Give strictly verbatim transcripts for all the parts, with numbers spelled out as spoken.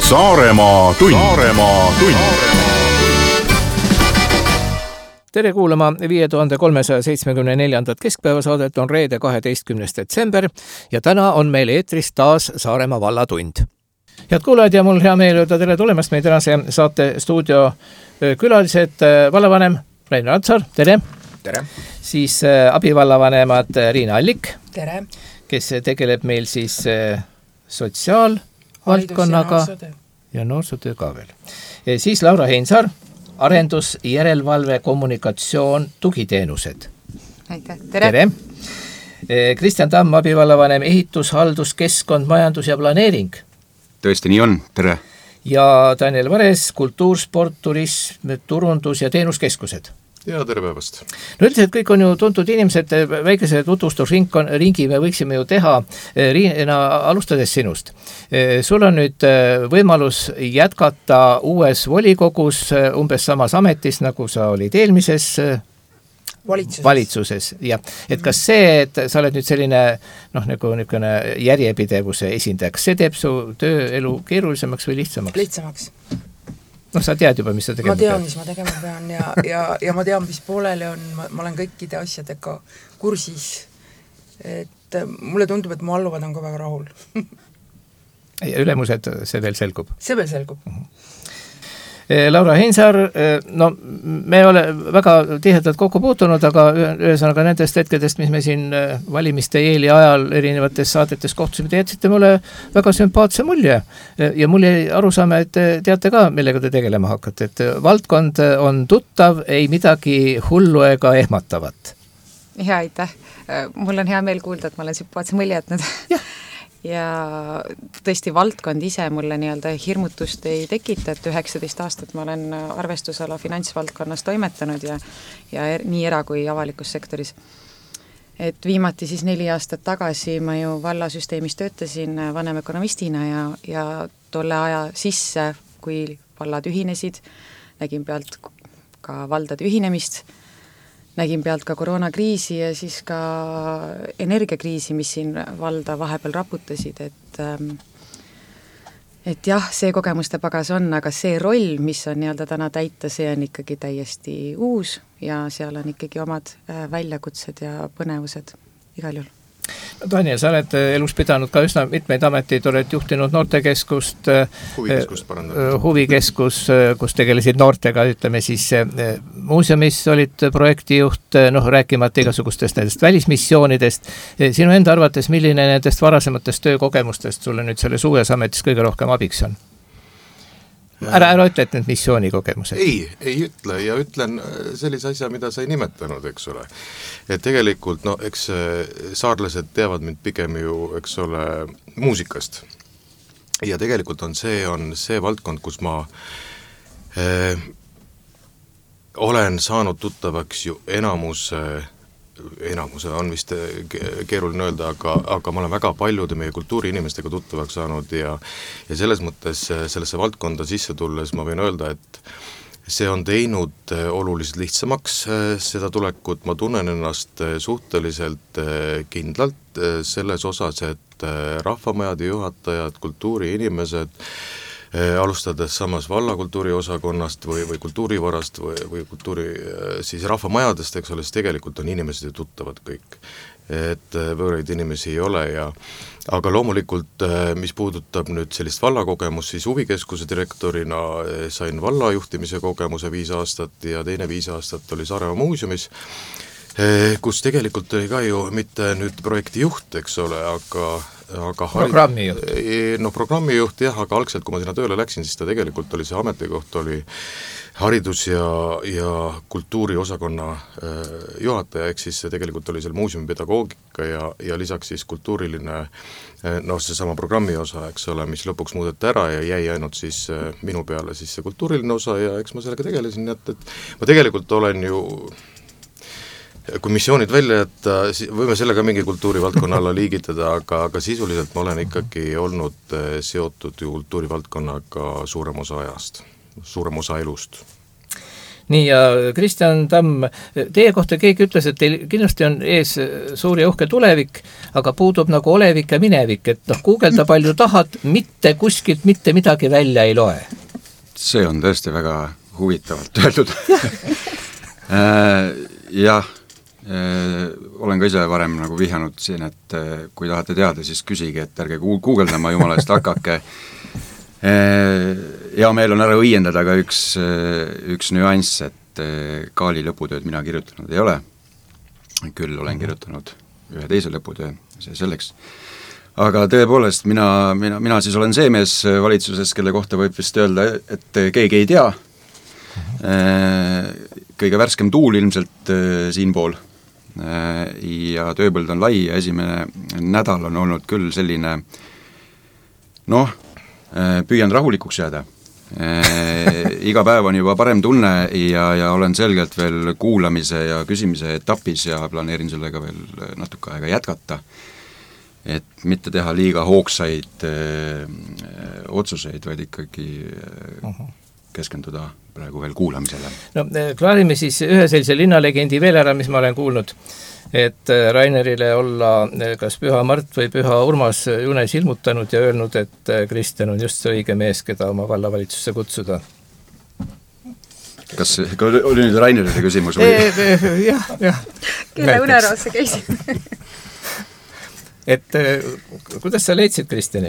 Saaremaa tund. Saaremaa tund. Tere kuulama viie tuhande kolmesaja seitsmekümne neljandat keskpäevasaadet on reede kaheteistkümnes detsember ja täna on meil eetris taas Saaremaa vallatund. Head kuulajad ja mul hea meel öelda tere tulemast meie tänase saate stuudio külalised vallavanem Rein Rantsar, tere. Tere. Siis abivallavanemad Riina Allik, tere. Kes tegeleb meil siis sotsiaalvaldkonnaga ja noorsootöö ka veel. Siis Laura Heinsaar, arendus, järelevalve, kommunikatsioon, tugiteenused. Aitäh, tere. Tere. Kristjan Tamm, abivallavanem, ehitus, haldus, keskkond, majandus ja planeering. Tõesti nii on, tere. Ja Daniel Vares, kultuur, sport, turism, turundus ja teenuskeskused. Ja tere päevast. No üldiselt kõik on ju tuntud inimesed, väikese tutvustusringi me võiksime ju teha. Riina, alustades sinust. Sul on nüüd võimalus jätkata uues volikogus umbes samas ametis, nagu sa olid eelmises valitsuses. valitsuses. Ja. Et kas see, et sa oled nüüd selline noh, nagu niisugune järjepidevuse esindajaks, see teeb su tööelu keerulisemaks või lihtsamaks? Lihtsamaks. No sa tead juba, mis sa tegema pead? Ma tean, mis ma tegema pean ja, ja, ja ma tean, mis pooleli on, ma, ma olen kõikide asjadega kursis, et mulle tundub, et mu alluvad on ka väga rahul. Ja ülemused, see veel selgub? See veel selgub. Laura Heinsaar, no me ole väga tihedalt kokku puutunud, aga ühesõnaga nendest hetkedest, mis me siin valimiste eeli ajal erinevates saadetes kohtusime, te jätsite mulle väga sümpaatse mulje ja mul jäi aru saame, et teate ka, millega te tegelema hakkate, et valdkond on tuttav, ei midagi hullu ega ehmatavat. Ja aitäh, mul on hea meel kuulda, et ma olen sümpaatse mulje jätnud. Jah. Ja tõesti valdkond ise mulle nii-öelda hirmutust ei tekita, et üheksateist aastat ma olen arvestusala finantsvaldkonnas toimetanud ja, ja er, nii era- kui avalikus sektoris. Et viimati siis neli aastat tagasi ma ju vallasüsteemis töötasin vanemökonomistina ja, ja tolle aja sisse, kui vallad ühinesid, nägin pealt ka valdade ühinemist, nägin pealt ka koroonakriisi ja siis ka energiakriisi, mis siin valda vahepeal raputasid, et et jah, see kogemuste pagas on, aga see roll, mis on nii-öelda täna täita, see on ikkagi täiesti uus ja seal on ikkagi omad väljakutsed ja põnevused igal juhul. Daniel, sa oled elus pidanud ka üsna mitmeid ameteid, oled juhtinud noortekeskust, huvikeskust, huvikeskus, kus tegelesid noortega, ütleme siis muuseumis olid projektijuht, noh, rääkimata igasugustest nendest välismissioonidest. Sinu enda arvates, milline nendest varasematest töökogemustest sulle nüüd selles uues ametis kõige rohkem abiks on? Ära, ära ütle, et need missioonikogemused. Ei, ei ütle ja ütlen sellise asja, mida sa ei nimetanud, eks ole. Et tegelikult, no, eks saarlased teavad mind pigem ju, eks ole, muusikast. Ja tegelikult on see, on see valdkond, kus ma eh, olen saanud tuttavaks ju enamus enamuse on vist keeruline öelda, aga, aga ma olen väga paljude meie kultuuriinimestega tuttavaks saanud ja, ja selles mõttes sellesse valdkonda sisse tulles ma võin öelda, et see on teinud oluliselt lihtsamaks seda tulekut, ma tunnen ennast suhteliselt kindlalt selles osas, et rahvamajade juhatajad, kultuuriinimesed, alustades samas vallakultuuri osakonnast või, või kultuurivarast või, või kultuuri siis rahvamajadest, eks ole, siis tegelikult on inimesed ju tuttavad kõik, et võõraid inimesi ei ole ja aga loomulikult, mis puudutab nüüd sellist vallakogemust, siis huvikeskuse direktorina sain vallajuhtimise kogemuse viis aastat ja teine viis aastat oli Saaremaa muuseumis, kus tegelikult oli ka ju mitte nüüd projektijuht, eks ole, aga aga programmijuht. No programmijuht jah, aga algselt, kui ma sinna tööle läksin, siis ta tegelikult oli see ametikoht, oli haridus- ja, ja kultuuriosakonna juhataja, ehk siis tegelikult oli seal muuseumi pedagoogika ja, ja lisaks siis kultuuriline, noh, see sama programmi osa, eks ole, mis lõpuks muudeti ära ja jäi ainult siis minu peale siis see kultuuriline osa ja eks ma sellega tegelesin, et, et ma tegelikult olen ju kui missioonid välja jätta, võime sellega mingi kultuurivaldkonna alla liigitada, aga, aga sisuliselt ma olen ikkagi olnud seotud ju kultuurivaldkonnaga suurem osa ajast, suurem osa elust. nii, ja Kristjan Tamm, teie kohta keegi ütles, et teil kindlasti on ees suur ja uhke tulevik, aga puudub nagu olevik ja minevik, et noh, guugelda palju tahad, mitte kuskilt mitte midagi välja ei loe. See on tõesti väga huvitavalt öeldud. Jah, olen ka ise varem nagu vihjanud siin, et kui tahate teada, siis küsige, et ärge guugeldama, jumala eest hakake. Hea meel on ära õiendada ka üks, üks nüanss, et Kaali lõputööd mina kirjutanud ei ole, küll olen kirjutanud ühe teise lõputöö, see selleks. Aga tõepoolest, mina, mina, mina siis olen see mees valitsuses, kelle kohta võib vist öelda, et keegi ei tea. Kõige värskem tuul ilmselt siinpool ja tööpõld on lai ja esimene nädal on olnud küll selline, noh, püüan rahulikuks jääda. Iga päev on juba parem tunne ja, ja olen selgelt veel kuulamise ja küsimise etapis ja planeerin sellega veel natuke aega jätkata, et mitte teha liiga hoogsaid öö, otsuseid, vaid ikkagi öö, keskenduda praegu veel kuulamisele. No klaarime siis ühe sellise linnalegendi veel ära, mis ma olen kuulnud, et Rainerile olla kas Püha Mart või Püha Urmas junes ilmutanud ja öelnud, et Kristjan on just see õige mees, keda oma vallavalitsusse kutsuda. Kas oli nüüd Rainerile küsimus? Või? jah, jah. Kelle uneroos see käisid? et kuidas sa leidsid Kristjani?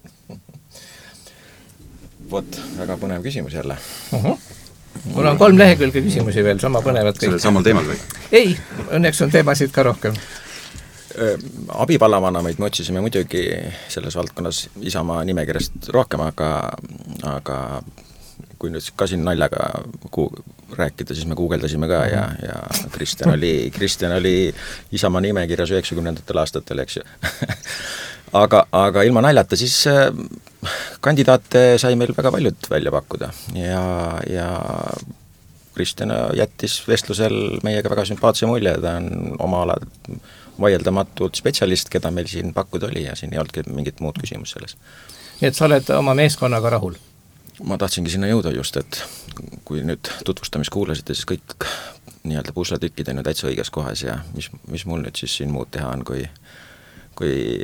Vot, väga põnev küsimus jälle. Uh-huh. Mul on kolm lehekülge küsimusi veel, sama põnevad kõik. Sellel samal teemal või? Ei, õnneks on teemasid ka rohkem. Abipallavanamaid me otsisime muidugi selles valdkonnas Isamaa nimekirjast rohkem, aga, aga kui nüüd ka siin naljaga ku- rääkida, siis me guugeldasime ka ja, ja Kristjan oli, Kristjan oli Isamaa nimekirjas üheksakümnendatel aastatel, eks ju. aga, aga ilma naljata siis kandidaate sai meil väga paljud välja pakkuda ja, ja Kristjan jättis vestlusel meiega väga sümpaatse mulje, ta on oma ala vaieldamatult spetsialist, keda meil siin pakkuda oli ja siin ei olnud mingit muud küsimus selles. Nii et sa oled oma meeskonnaga rahul? Ma tahtsingi sinna jõuda just, et kui nüüd tutvustamist kuulasite, siis kõik nii-öelda pusletükid on ju täitsa õiges kohas ja mis, mis mul nüüd siis siin muud teha on, kui kui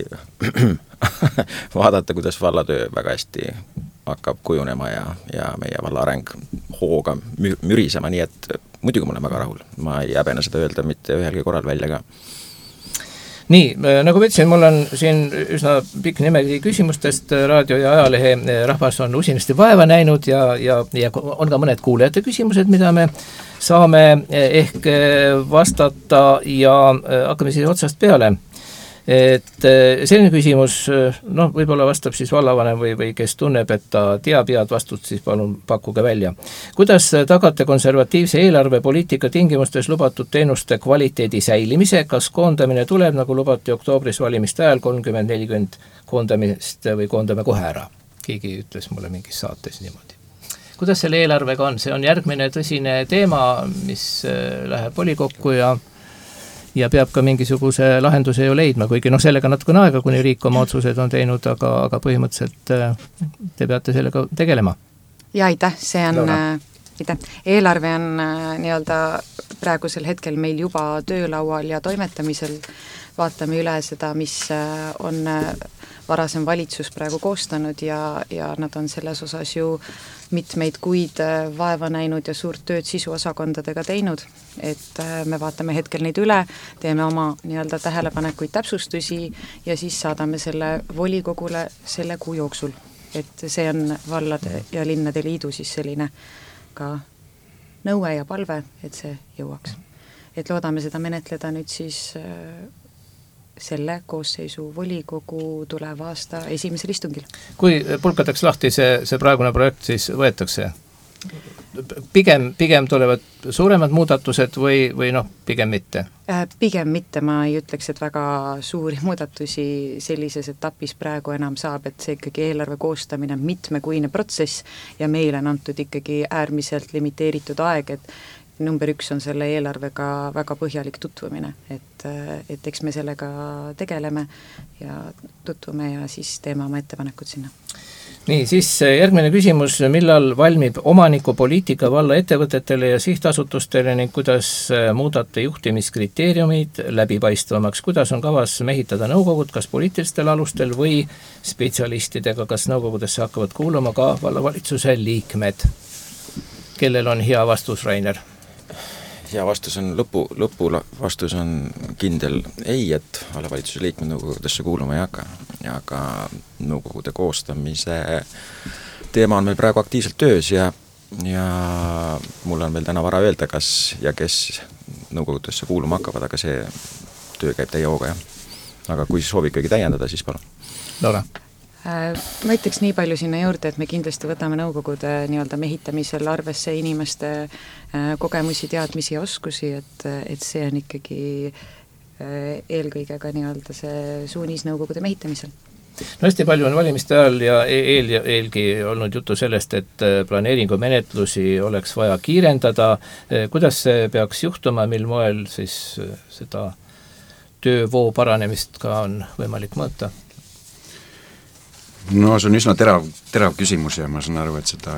vaadata, kuidas vallatöö väga hästi hakkab kujunema ja, ja meie valla areng hooga my- mürisema, nii et muidugi ma olen väga rahul. Ma ei häbene seda öelda mitte ühelgi korral välja ka. Nii, nagu ma ütlesin, mul on siin üsna pikk nimekiri küsimustest, raadio ja ajalehe rahvas on usinasti vaeva näinud ja, ja, ja on ka mõned kuulajate küsimused, mida me saame ehk vastata ja hakkame siis otsast peale. Et selline küsimus, noh, võib-olla vastab siis vallavanem või, või kes tunneb, et ta teab head vastust, siis palun pakkuge välja. Kuidas tagate konservatiivse eelarvepoliitika tingimustes lubatud teenuste kvaliteedi säilimise, kas koondamine tuleb, nagu lubati oktoobris valimiste ajal, kolmkümmend nelikümmend koondamist või koondame kohe ära? Keegi ütles mulle mingis saates niimoodi. Kuidas selle eelarvega on? See on järgmine tõsine teema, mis läheb volikokku ja ja peab ka mingisuguse lahenduse ju leidma, kuigi noh, sellega natukene aega, kuni riik oma otsused on teinud, aga, aga põhimõtteliselt te peate sellega tegelema. Ja aitäh, see on, aitäh. Eelarve on nii-öelda praegusel hetkel meil juba töölaual ja toimetamisel, vaatame üle seda, mis on varasem valitsus praegu koostanud ja, ja nad on selles osas ju mitmeid kuid vaeva näinud ja suurt tööd sisuosakondadega teinud, et me vaatame hetkel neid üle, teeme oma nii-öelda tähelepanekuid täpsustusi ja siis saadame selle volikogule selle kuu jooksul. Et see on vallade ja linnade liidu siis selline ka nõue ja palve, et see jõuaks. Et loodame seda menetleda nüüd siis selle koosseisu volikogu tuleva aasta esimesel istungil. Kui pulkataks lahti see, see praegune projekt, siis võetakse? Pigem, pigem tulevad suuremad muudatused või, või noh, pigem mitte? Pigem mitte, ma ei ütleks, et väga suuri muudatusi sellises etapis praegu enam saab, et see ikkagi eelarve koostamine on mitmekuine protsess ja meile on antud ikkagi äärmiselt limiteeritud aeg, et number üks on selle eelarvega väga põhjalik tutvumine, et, et eks me sellega tegeleme ja tutvume ja siis teeme oma ettepanekud sinna. nii, siis järgmine küsimus, millal valmib omanikupoliitika valla ettevõtetele ja sihtasutustele ning kuidas muudate juhtimiskriteeriumid läbipaistvamaks, kuidas on kavas mehitada nõukogud, kas poliitilistel alustel või spetsialistidega, kas nõukogudesse hakkavad kuulama ka vallavalitsuse liikmed? Kellel on hea vastus, Rainer? Hea vastus on lõpu, lõpu vastus on kindel ei, et vallavalitsuse liikmed nõukogudesse kuulama ei hakka. Aga nõukogude koostamise teema on meil praegu aktiivselt töös ja, ja mul on veel täna vara öelda, kas ja kes nõukogudesse kuulama hakkavad, aga see töö käib täie hooga, jah. Aga kui soovib kõigi täiendada, siis palun. Laura? Ma ütleks nii palju sinna juurde, et me kindlasti võtame nõukogude nii-öelda mehitamisel arvesse inimeste kogemusi, teadmisi ja oskusi, et, et see on ikkagi eelkõige ka nii-öelda see suunis nõukogude mehitamisel. No hästi palju on valimiste ajal ja eel, eelgi olnud juttu sellest, et planeeringu menetlusi oleks vaja kiirendada. Kuidas see peaks juhtuma, mil moel siis seda töövoo paranemist ka on võimalik mõõta? No see on üsna terav, terav küsimus ja ma saan aru, et seda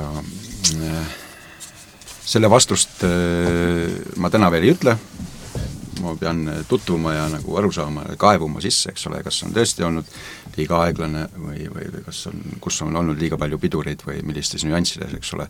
selle vastust ma täna veel ei ütle. Ma pean tutvuma ja nagu aru saama, kaevuma sisse, eks ole, kas on tõesti olnud liiga aeglane või, või, või kas on, kus on olnud liiga palju pidureid või millistes nüanssides, eks ole.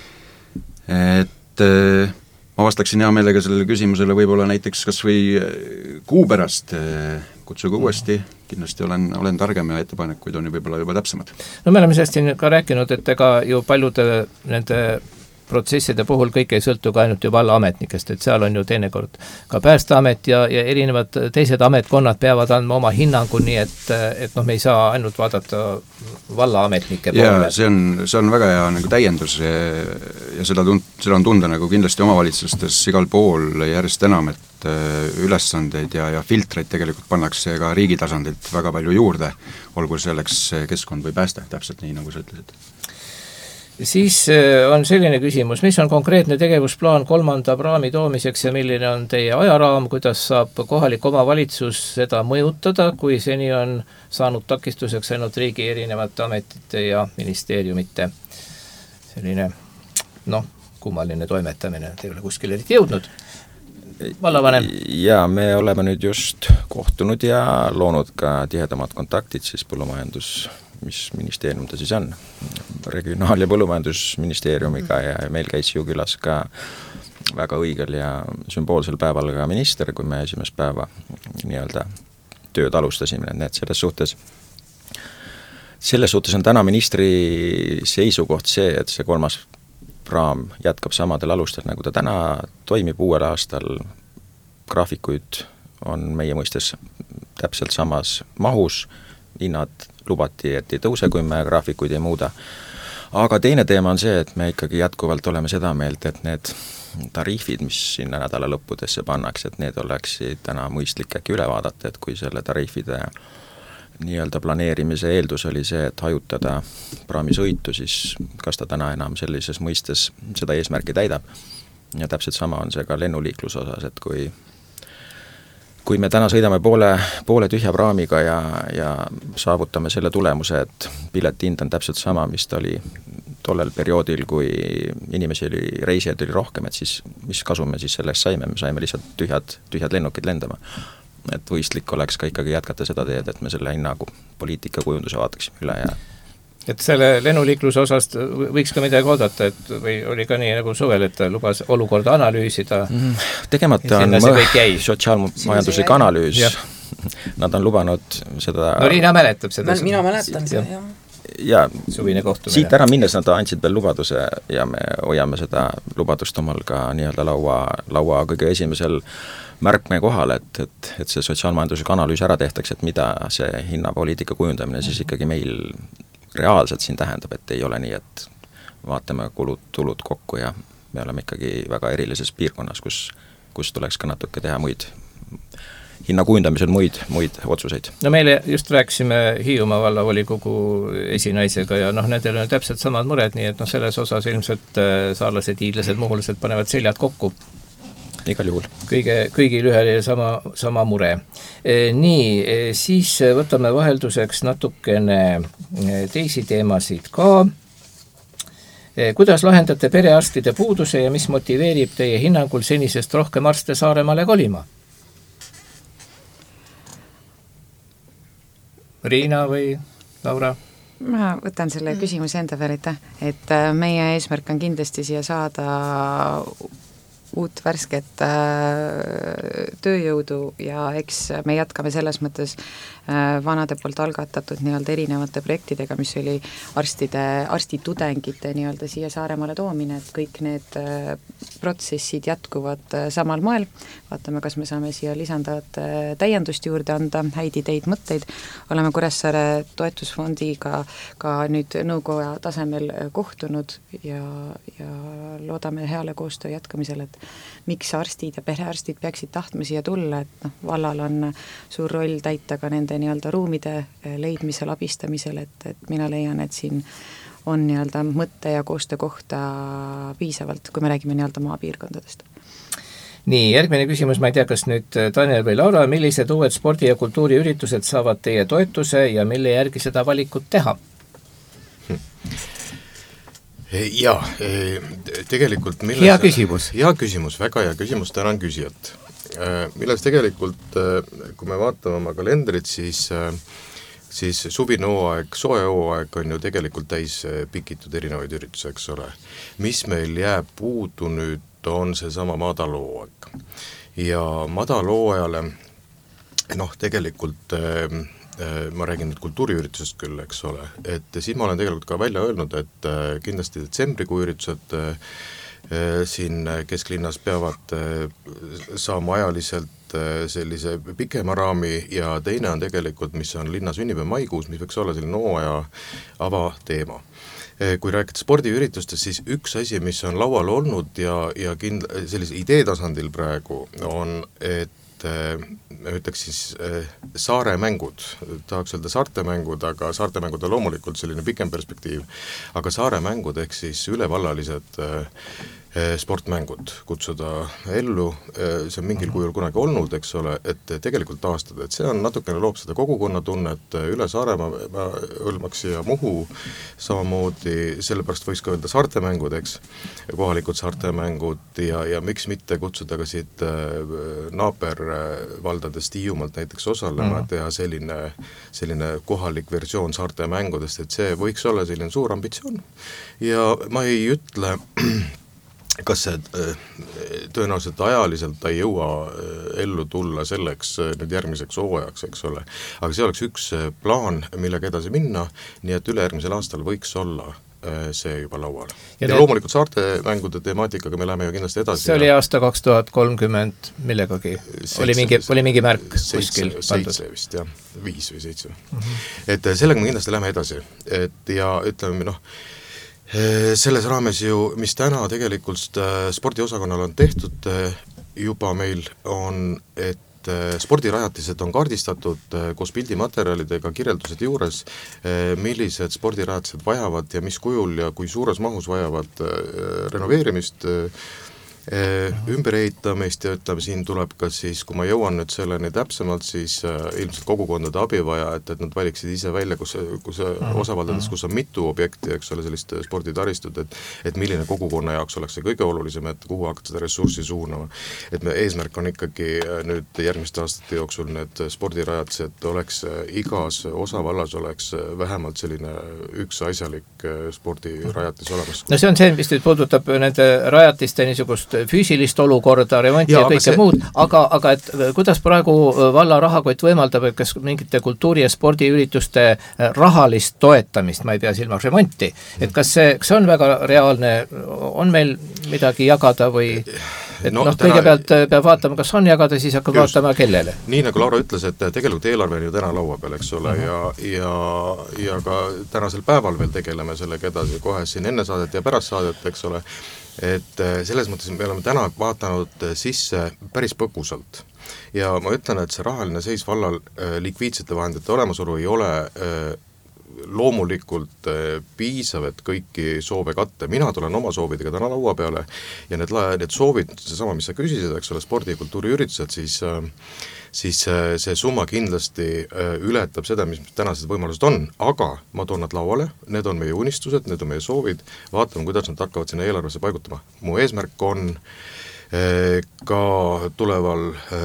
Et ma vastaksin hea meelega sellele küsimusele võib-olla näiteks kas või kuu pärast kutsuge uuesti, kindlasti olen, olen targem ja ettepanekuid on ju võib-olla juba täpsemad. No me oleme sellest siin ka rääkinud, et ega ju paljude nende protsesside puhul kõik ei sõltu ka ainult ju vallaametnikest, et seal on ju teinekord ka Päästeamet ja, ja erinevad teised ametkonnad peavad andma oma hinnangu, nii et, et noh, me ei saa ainult vaadata vallaametnike poole. Ja see on, see on väga hea nagu täiendus ja, ja seda, tund, seda on tunda nagu kindlasti omavalitsustes igal pool järjest enam, et ülesandeid ja, ja filtreid tegelikult pannakse ka riigi tasandilt väga palju juurde, olgu selleks keskkond või pääste, täpselt nii, nagu sa ütlesid. Siis on selline küsimus, mis on konkreetne tegevusplaan kolmanda praami toomiseks ja milline on teie ajaraam, kuidas saab kohalik omavalitsus seda mõjutada, kui seni on saanud takistuseks ainult riigi erinevate ametite ja ministeeriumite selline, noh, kummaline toimetamine, te ei ole kuskil eriti jõudnud. Vallavanem. Ja me oleme nüüd just kohtunud ja loonud ka tihedamad kontaktid siis põllumajandus mis ministeerium ta siis on, regionaal- ja põllumajandusministeeriumiga ja meil käis ju külas ka väga õigel ja sümboolsel päeval ka minister, kui me esimest päeva nii-öelda tööd alustasime, nii et selles suhtes selles suhtes on täna ministri seisukoht see, et see kolmas praam jätkab samadel alustel, nagu ta täna toimib uuel aastal, graafikuid on meie mõistes täpselt samas mahus, hinnad lubati, et ei tõuse, kui me graafikuid ei muuda. Aga teine teema on see, et me ikkagi jätkuvalt oleme seda meelt, et need tariifid, mis sinna nädala lõppudesse pannakse, et need oleksid täna mõistlik äkki üle vaadata, et kui selle tariifide nii-öelda planeerimise eeldus oli see, et hajutada praamisõitu, siis kas ta täna enam sellises mõistes seda eesmärki täidab. Ja täpselt sama on see ka lennuliikluse osas, et kui kui me täna sõidame poole, poole tühja praamiga ja, ja saavutame selle tulemuse, et pileti hind on täpselt sama, mis ta oli tollel perioodil, kui inimesi oli, reisijaid oli rohkem, et siis mis kasu me siis sellest saime, me saime lihtsalt tühjad, tühjad lennukid lendama. Et võistlik oleks ka ikkagi jätkata seda teed, et me selle hinnagu poliitika kujunduse vaataksime üle ja et selle lennuliikluse osast võiks ka midagi oodata, et või oli ka nii nagu suvel, et lubas olukorda analüüsida. Tegemata on sotsiaalmajanduslik analüüs. Ja. Nad on lubanud seda... No Riina mäletab seda. Mina mäletan seda, jah. Ja suvine kohtumine. Siit ära minnes nad andsid veel lubaduse ja me hoiame seda lubadust omal ka nii-öelda laua, laua kõige esimesel märkme kohal, et, et, et see sotsiaalmajanduslik analüüs ära tehtaks, et mida see hinnapoliitika kujundamine siis ikkagi meil reaalselt siin tähendab, et ei ole nii, et vaatame kulud, tulud kokku ja me oleme ikkagi väga erilises piirkonnas, kus, kus tuleks ka natuke teha muid hinna kujundamisel muid, muid otsuseid. No meile just rääkisime Hiiumaa vallavolikogu esinaisega ja noh, nendel on täpselt samad mured, nii et noh, selles osas ilmselt saarlased, hiidlased, muhulased panevad seljad kokku. igal juhul. kõige, kõigil ühel ja sama, sama mure. Nii, siis võtame vahelduseks natukene teisi teemasid ka. Kuidas lahendate perearstide puuduse ja mis motiveerib teie hinnangul senisest rohkem arste Saaremaale kolima? Riina või Laura? Ma võtan selle küsimuse enda peale, et meie eesmärk on kindlasti siia saada uut värsket äh, tööjõudu ja eks me jätkame selles mõttes äh, vanade poolt algatatud nii-öelda erinevate projektidega, mis oli arstide, arstitudengite nii-öelda siia Saaremaale toomine, et kõik need äh, protsessid jätkuvad äh, samal moel, vaatame, kas me saame siia lisandavat äh, täiendust juurde anda, häid ideid, mõtteid, oleme Kuressaare toetusfondiga ka nüüd nõukoja tasemel kohtunud ja, ja loodame heale koostöö jätkamisel, et miks arstid ja perearstid peaksid tahtma siia tulla, et noh, vallal on suur roll täita ka nende nii-öelda ruumide leidmisel, abistamisel, et, et mina leian, et siin on nii-öelda mõtte ja koostöö kohta piisavalt, kui me räägime nii-öelda maapiirkondadest. Nii, järgmine küsimus, ma ei tea, kas nüüd Daniel või Laura, millised uued spordi- ja kultuuriüritused saavad teie toetuse ja mille järgi seda valikut teha? Jaa, tegelikult milles, hea küsimus. Hea küsimus, väga hea küsimus, tänan küsijat. Milles tegelikult, kui me vaatame oma kalendrit, siis, siis suvine hooaeg, soe hooaeg on ju tegelikult täis pikitud erinevaid üritusi, eks ole. Mis meil jääb puudu nüüd, on see sama madalhooaeg. Ja madalhooajale, noh, tegelikult ma räägin nüüd kultuuriüritusest küll, eks ole, et siis ma olen tegelikult ka välja öelnud, et kindlasti detsembrikuu üritused siin kesklinnas peavad saama ajaliselt sellise pikema raami ja teine on tegelikult, mis on linna sünnipäev maikuus, mis võiks olla selline hooaja avateema. Kui rääkida spordiüritustest, siis üks asi, mis on laual olnud ja, ja kind, sellise idee tasandil praegu on, et ma ütleks siis saare mängud, tahaks öelda saarte mängud, aga saarte mängud on loomulikult selline pikem perspektiiv, aga saare mängud ehk siis ülevallalised sportmängud kutsuda ellu, see on mingil kujul kunagi olnud, eks ole, et tegelikult taastada, et see on natukene loob seda kogukonnatunnet üle Saaremaa hõlmaks ja Muhu samamoodi, sellepärast võiks ka öelda saartemängud, eks, kohalikud saartemängud ja, ja miks mitte kutsuda ka siit naabervaldadest Hiiumaalt näiteks osalema, mm. teha selline, selline kohalik versioon saartemängudest, et see võiks olla selline suur ambitsioon ja ma ei ütle kas see tõenäoliselt ajaliselt ta ei jõua ellu tulla selleks nüüd järgmiseks hooajaks, eks ole, aga see oleks üks plaan, millega edasi minna, nii et ülejärgmisel aastal võiks olla see juba laual. Ja, ja loomulikult saarte mängude temaatikaga me läheme ju kindlasti edasi. See oli aasta kaks tuhat kolmkümmend millegagi, seitse, oli, mingi, oli mingi märk kuskil pandud. Seitse vist, jah, viis või seitse. Mm-hmm. Et sellega me kindlasti läheme edasi, et ja ütleme, noh, selles raames ju, mis täna tegelikult spordiosakonnal on tehtud juba meil on, et spordirajatised on kaardistatud koos pildimaterjalidega kirjeldused juures, millised spordirajatised vajavad ja mis kujul ja kui suures mahus vajavad renoveerimist, ümberehitamist ja ütleme, siin tuleb ka siis, kui ma jõuan nüüd selleni täpsemalt, siis äh, ilmselt kogukondade abi vaja, et, et nad valiksid ise välja, kus, kus osavaldades, kus on mitu objekti, eks ole, sellist sporditaristut, et, et milline kogukonna jaoks oleks see kõige olulisem, et kuhu hakata seda ressurssi suunama. Et me eesmärk on ikkagi nüüd järgmiste aastate jooksul need spordirajatised oleks igas osavallas oleks vähemalt selline üks asjalik spordirajatis olemas. No see on see, mis nüüd puudutab nende rajatiste niisugust füüsilist olukorda, remonti ja, ja kõike see... muud, aga, aga et kuidas praegu valla rahakott võimaldab, et kas mingite kultuuri- ja spordiürituste rahalist toetamist, ma ei pea silmas remonti, et kas see, kas see on väga reaalne, on meil midagi jagada või et no, noh, täna... kõigepealt peab vaatama, kas on jagada, siis hakkab Just. vaatama kellele. Nii nagu Laura ütles, et tegelikult eelarve on ju täna laua peal, eks ole, uh-huh. ja, ja, ja ka tänasel päeval veel tegeleme sellega edasi, kohe siin enne saadet ja pärast saadet, eks ole, et selles mõttes me oleme täna vaatanud sisse päris põgusalt ja ma ütlen, et see rahaline seis vallal likviidsete vahendite olemasolu ei ole loomulikult piisav, et kõiki soove katta. Mina tulen oma soovidega täna laua peale ja need, need soovid, seesama, mis sa küsisid, eks ole, spordi- ja kultuuriüritused, siis siis see summa kindlasti ületab seda, mis tänased võimalused on, aga ma toon nad lauale, need on meie unistused, need on meie soovid, vaatame, kuidas nad hakkavad sinna eelarvesse paigutama. Mu eesmärk on ka tuleval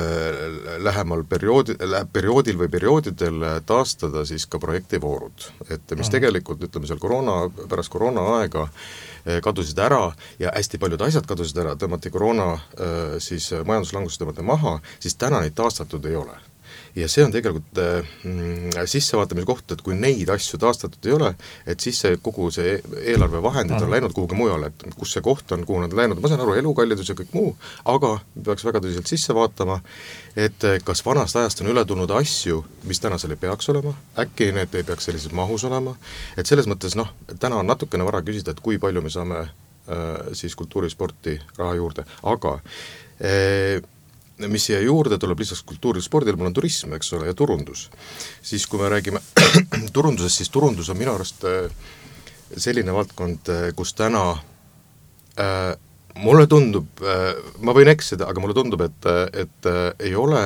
lähemal perioodi, perioodil või perioodidel taastada siis ka projektivoorud, et mis tegelikult, ütleme seal koroona, pärast koroona aega kadusid ära ja hästi paljud asjad kadusid ära, tõmmati koroona siis majanduslangust tõmmati maha, siis täna neid taastatud ei ole. Ja see on tegelikult mm, sissevaatamise koht, et kui neid asju taastatud ei ole, et siis see, kogu see eelarve vahendid on läinud kuhugi mujale, et kus see koht on, kuhu nad läinud, ma saan aru, elukallidus ja kõik muu, aga peaks väga tõsiselt sisse vaatama, et kas vanast ajast on üle tulnud asju, mis täna seal ei peaks olema, äkki need ei peaks sellises mahus olema, et selles mõttes, noh, täna on natukene vara küsida, et kui palju me saame äh, siis kultuurisporti raha juurde, aga äh, mis siia juurde tuleb lisaks kultuuril spordil, mul on turism, eks ole, ja turundus. Siis kui me räägime turundusest, siis turundus on minu arust selline valdkond, kus täna äh, mulle tundub, äh, ma võin eksida, aga mulle tundub, et, et äh, ei ole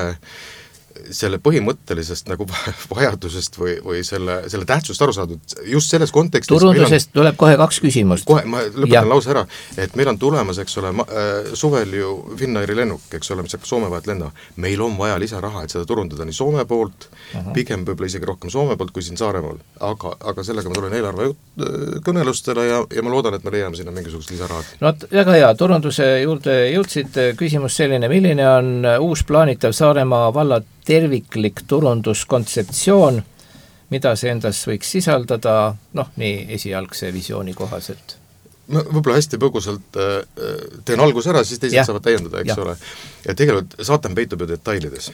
selle põhimõttelisest nagu vajadusest või, või selle, selle tähtsust aru saadud just selles kontekstis. Turundusest on, tuleb kohe kaks küsimust. Kohe, ma lõpetan ja. lause ära, et meil on tulemas, eks ole, ma, äh, suvel ju Finnairi lennuk, eks ole, mis hakkab Soome vahet lenda. Meil on vaja lisaraha, et seda turundada nii Soome poolt, uh-huh. pigem võib-olla isegi rohkem Soome poolt kui siin Saaremaal, aga, aga sellega ma tulen eelarve kõnelustele ja, ja ma loodan, et me leiame sinna mingisugust lisarahad. No väga hea, turunduse juurde jõudsid, küsimus selline, milline on uus plaanitav Saaremaa valla terviklik turunduskontseptsioon, mida see endas võiks sisaldada, noh, nii esialgse visiooni kohaselt? Ma võib-olla hästi põgusalt äh, teen algus ära, siis teised ja. saavad täiendada, eks ja. ole. Ja tegelikult saatan peitub ju detailides.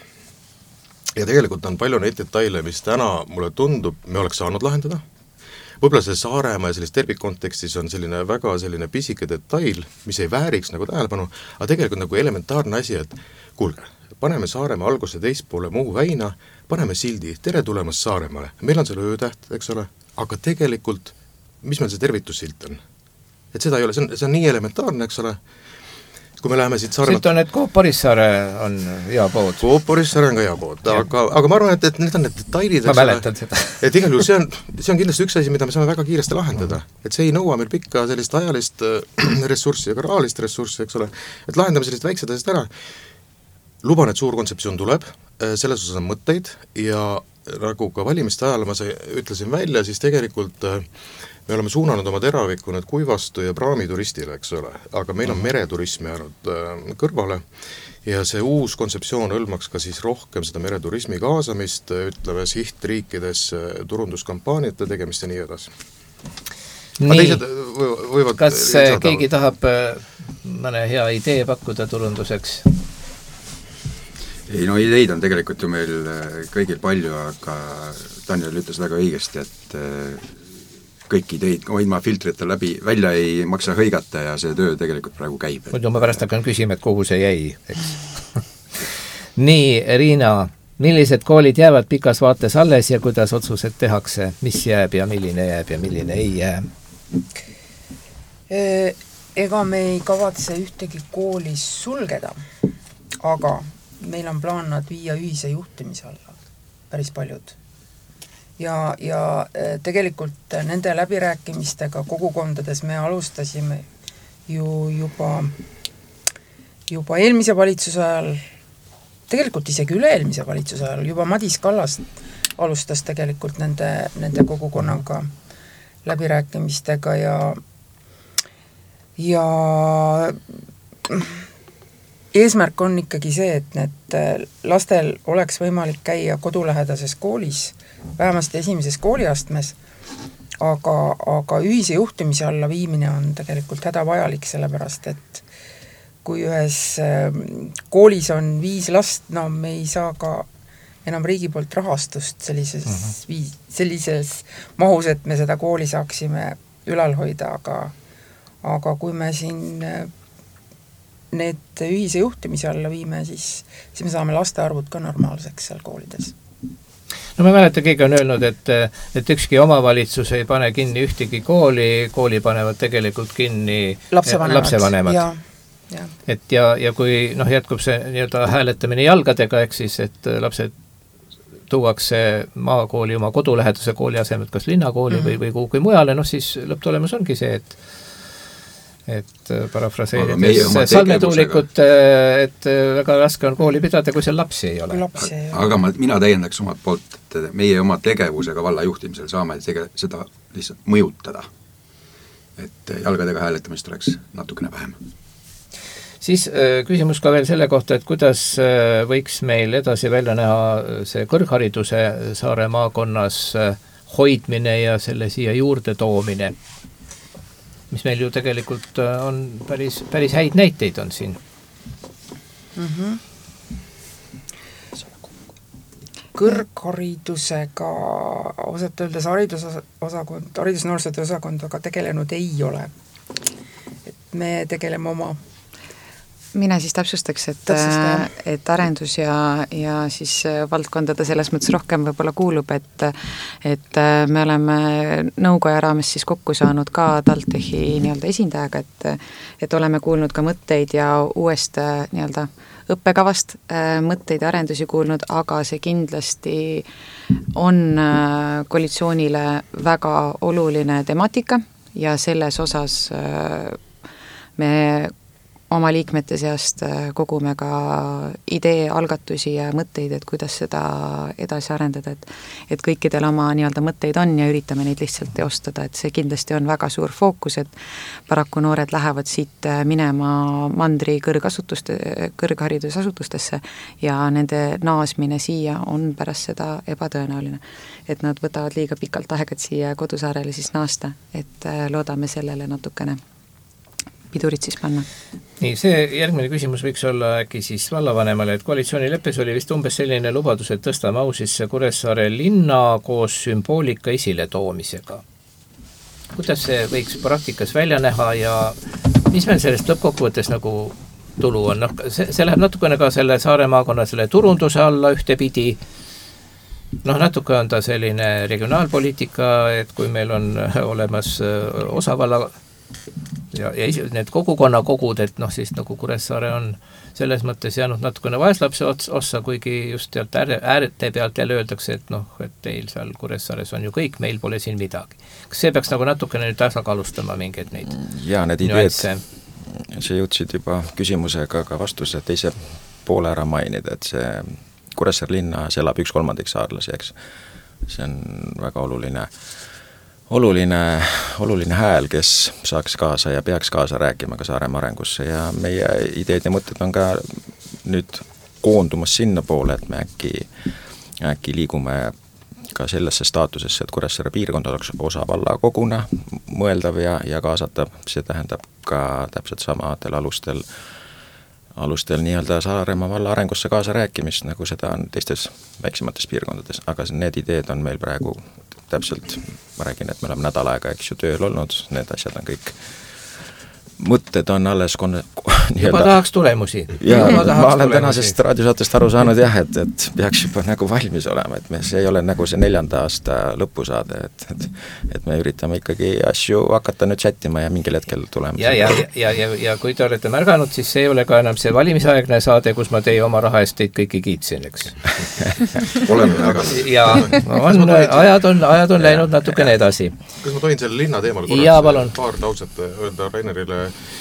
Ja tegelikult on palju neid detaile, mis täna mulle tundub, me oleks saanud lahendada. Võib-olla see Saaremaa ja selles tervikkontekstis on selline väga selline pisike detail, mis ei vääriks nagu tähelepanu, aga tegelikult nagu elementaarne asi, et kuulge, paneme Saaremaa alguse teist poole Muhu väina, paneme sildi, tere tulemast Saaremaale. Meil on selle öötäht, eks ole, aga tegelikult, mis meil see tervitussilt on? Et seda ei ole, see on, see on nii elementaarne, eks ole, kui me läheme siit Saaremaalt... Siit on, et Coop Orissaare on hea pood. Coop Orissaare on ka hea pood, aga, aga ma arvan, et, et need on need detailid, ma mäletan seda. Et igal juhul see on, see on kindlasti üks asi, mida me saame väga kiiresti lahendada. Et see ei nõua meil pikka sellist ajalist ressurssi ja ka rahalist ressurssi, eks ole, et lahendame sellist väiksed asjad ära. Luban, et suur kontseptsioon tuleb, selles osas on mõtteid ja nagu ka valimiste ajal ma ütlesin välja, siis tegelikult me oleme suunanud oma teravikku nüüd kuivastu ja praamituristile, eks ole, aga meil on mereturismi jäänud kõrvale ja see uus kontseptsioon hõlmaks ka siis rohkem seda mereturismi kaasamist, ütleme sihtriikides turunduskampaaniate tegemist ja nii edasi. Nii, võivad kas lisada... keegi tahab mõne hea idee pakkuda turunduseks? Ei, no ideid on tegelikult ju meil kõigil palju, aga Daniel ütles väga õigesti, et kõik ideid ilma filtrita läbi välja ei maksa hõigata ja see töö tegelikult praegu käib. Muidu ma pärast hakkan küsima, et kuhu see jäi, eks. Nii, Riina, millised koolid jäävad pikas vaates alles ja kuidas otsused tehakse, mis jääb ja milline jääb ja milline ei jää? Ega me ei kavatse ühtegi kooli sulgeda, aga meil on plaan nad viia ühise juhtimise alla, päris paljud. Ja, ja tegelikult nende läbirääkimistega kogukondades me alustasime ju juba, juba eelmise valitsuse ajal, tegelikult isegi üle-eelmise valitsuse ajal, juba Madis Kallast alustas tegelikult nende, nende kogukonnaga läbirääkimistega ja, ja eesmärk on ikkagi see, et need lastel oleks võimalik käia kodulähedases koolis, vähemasti esimeses kooliastmes, aga, aga ühise juhtimise alla viimine on tegelikult hädavajalik, sellepärast et kui ühes koolis on viis last, no me ei saa ka enam riigi poolt rahastust sellises, uh-huh. viis, sellises mahus, et me seda kooli saaksime ülal hoida, aga, aga kui me siin need ühise juhtimise alla viime, siis, siis me saame laste arvud ka normaalseks seal koolides. no ma mäletan, keegi on öelnud, et, et ükski omavalitsus ei pane kinni ühtegi kooli, kooli panevad tegelikult kinni lapsevanemad, lapsevanemad. Ja, ja. et ja, ja kui noh, jätkub see nii-öelda hääletamine jalgadega, ehk siis, et lapsed tuuakse maakooli oma kodulähedase kooli asemel kas linnakooli mm-hmm. või, või kuhugi mujale, noh siis lõpptulemus ongi see, et et parafraseerides salmetuulikut, et väga raske on kooli pidada, kui seal lapsi ei ole. Lapsi ei ole. Aga ma, mina täiendaks omalt poolt, et meie oma tegevusega valla juhtimisel saame tege, seda lihtsalt mõjutada. Et jalgadega hääletamist oleks natukene vähem. Siis küsimus ka veel selle kohta, et kuidas võiks meil edasi välja näha see kõrghariduse Saare maakonnas hoidmine ja selle siia juurde toomine, mis meil ju tegelikult on päris, päris häid näiteid on siin. Mm-hmm. Kõrgharidusega osalt öeldes haridusosakond, haridusnoorsootöö osakond aga tegelenud ei ole. Et me tegeleme oma mina siis täpsustaks, et, et arendus ja, ja siis valdkondade selles mõttes rohkem võib-olla kuulub, et, et me oleme nõukoja raames siis kokku saanud ka TalTechi nii-öelda esindajaga, et, et oleme kuulnud ka mõtteid ja uuest nii-öelda õppekavast mõtteid ja arendusi kuulnud, aga see kindlasti on koalitsioonile väga oluline temaatika ja selles osas me oma liikmete seast kogume ka idee, algatusi ja mõtteid, et kuidas seda edasi arendada, et, et kõikidel oma nii-öelda mõtteid on ja üritame neid lihtsalt teostada, et see kindlasti on väga suur fookus, et paraku noored lähevad siit minema mandri kõrgasutuste, kõrgharidusasutustesse ja nende naasmine siia on pärast seda ebatõenäoline, et nad võtavad liiga pikalt aega siia Kodusaarele siis naasta, et loodame sellele natukene pidurid siis panna. Nii, see järgmine küsimus võiks olla äkki siis vallavanemale, et koalitsioonileppes oli vist umbes selline lubadus, et tõstame au siis Kuressaare linna koos sümboolika esile toomisega. Kuidas see võiks praktikas välja näha ja mis meil sellest lõppkokkuvõttes nagu tulu on? No, see, see läheb natukene ka selle Saare maakonna selle turunduse alla ühtepidi. Noh, natuke on ta selline regionaalpoliitika, et kui meil on olemas osavalla ja, ja need kogukonna kogud, et noh, siis nagu Kuressaare on selles mõttes jäänud natukene vaeslapse ossa, kuigi just tealt äärete pealt jälle öeldakse, et noh, et teil seal Kuressaares on ju kõik, meil pole siin midagi. Kas see peaks nagu natukene nüüd tasakaalustama mingeid neid? Ja need ideed, see jõudsid juba küsimusega ka vastuse teise poole ära mainida, et see Kuressaare linnas elab üks kolmandik saarlasi, eks. See on väga oluline oluline, oluline hääl, kes saaks kaasa ja peaks kaasa rääkima ka Saaremaa arengusse ja meie ideed ja mõtted on ka nüüd koondumas sinna poole, et me äkki, äkki liigume ka sellesse staatusesse, et Kuressaare piirkond oleks osa vallakoguna mõeldav ja, ja kaasata, see tähendab ka täpselt samadel alustel alustel nii-öelda Saaremaa valla arengusse kaasa rääkimist, nagu seda on teistes väiksemates piirkondades, aga need ideed on meil praegu täpselt, ma räägin, et me oleme nädal aega, eks ju, tööl olnud, need asjad on kõik, mõtted on alles kon... juba tahaks tulemusi. Ja ma olen tulemusi. Tänasest raadiosaatest aru saanud jah, et, et peaks juba nagu valmis olema, et me, see ei ole nagu see neljanda aasta lõpusaade, et, et, et me üritame ikkagi asju hakata nüüd sättima ja mingil hetkel tulema. Ja, ja, ja, ja, ja kui te olete märganud, siis see ei ole ka enam see valimisaegne saade, kus ma teie oma raha eest teid kõiki kiitsin, eks. Oleme märganud. Ja on, ajad on, ajad on läinud natukene edasi. Kas ma tohin selle linna teemal korras paar lauset öelda Rainerile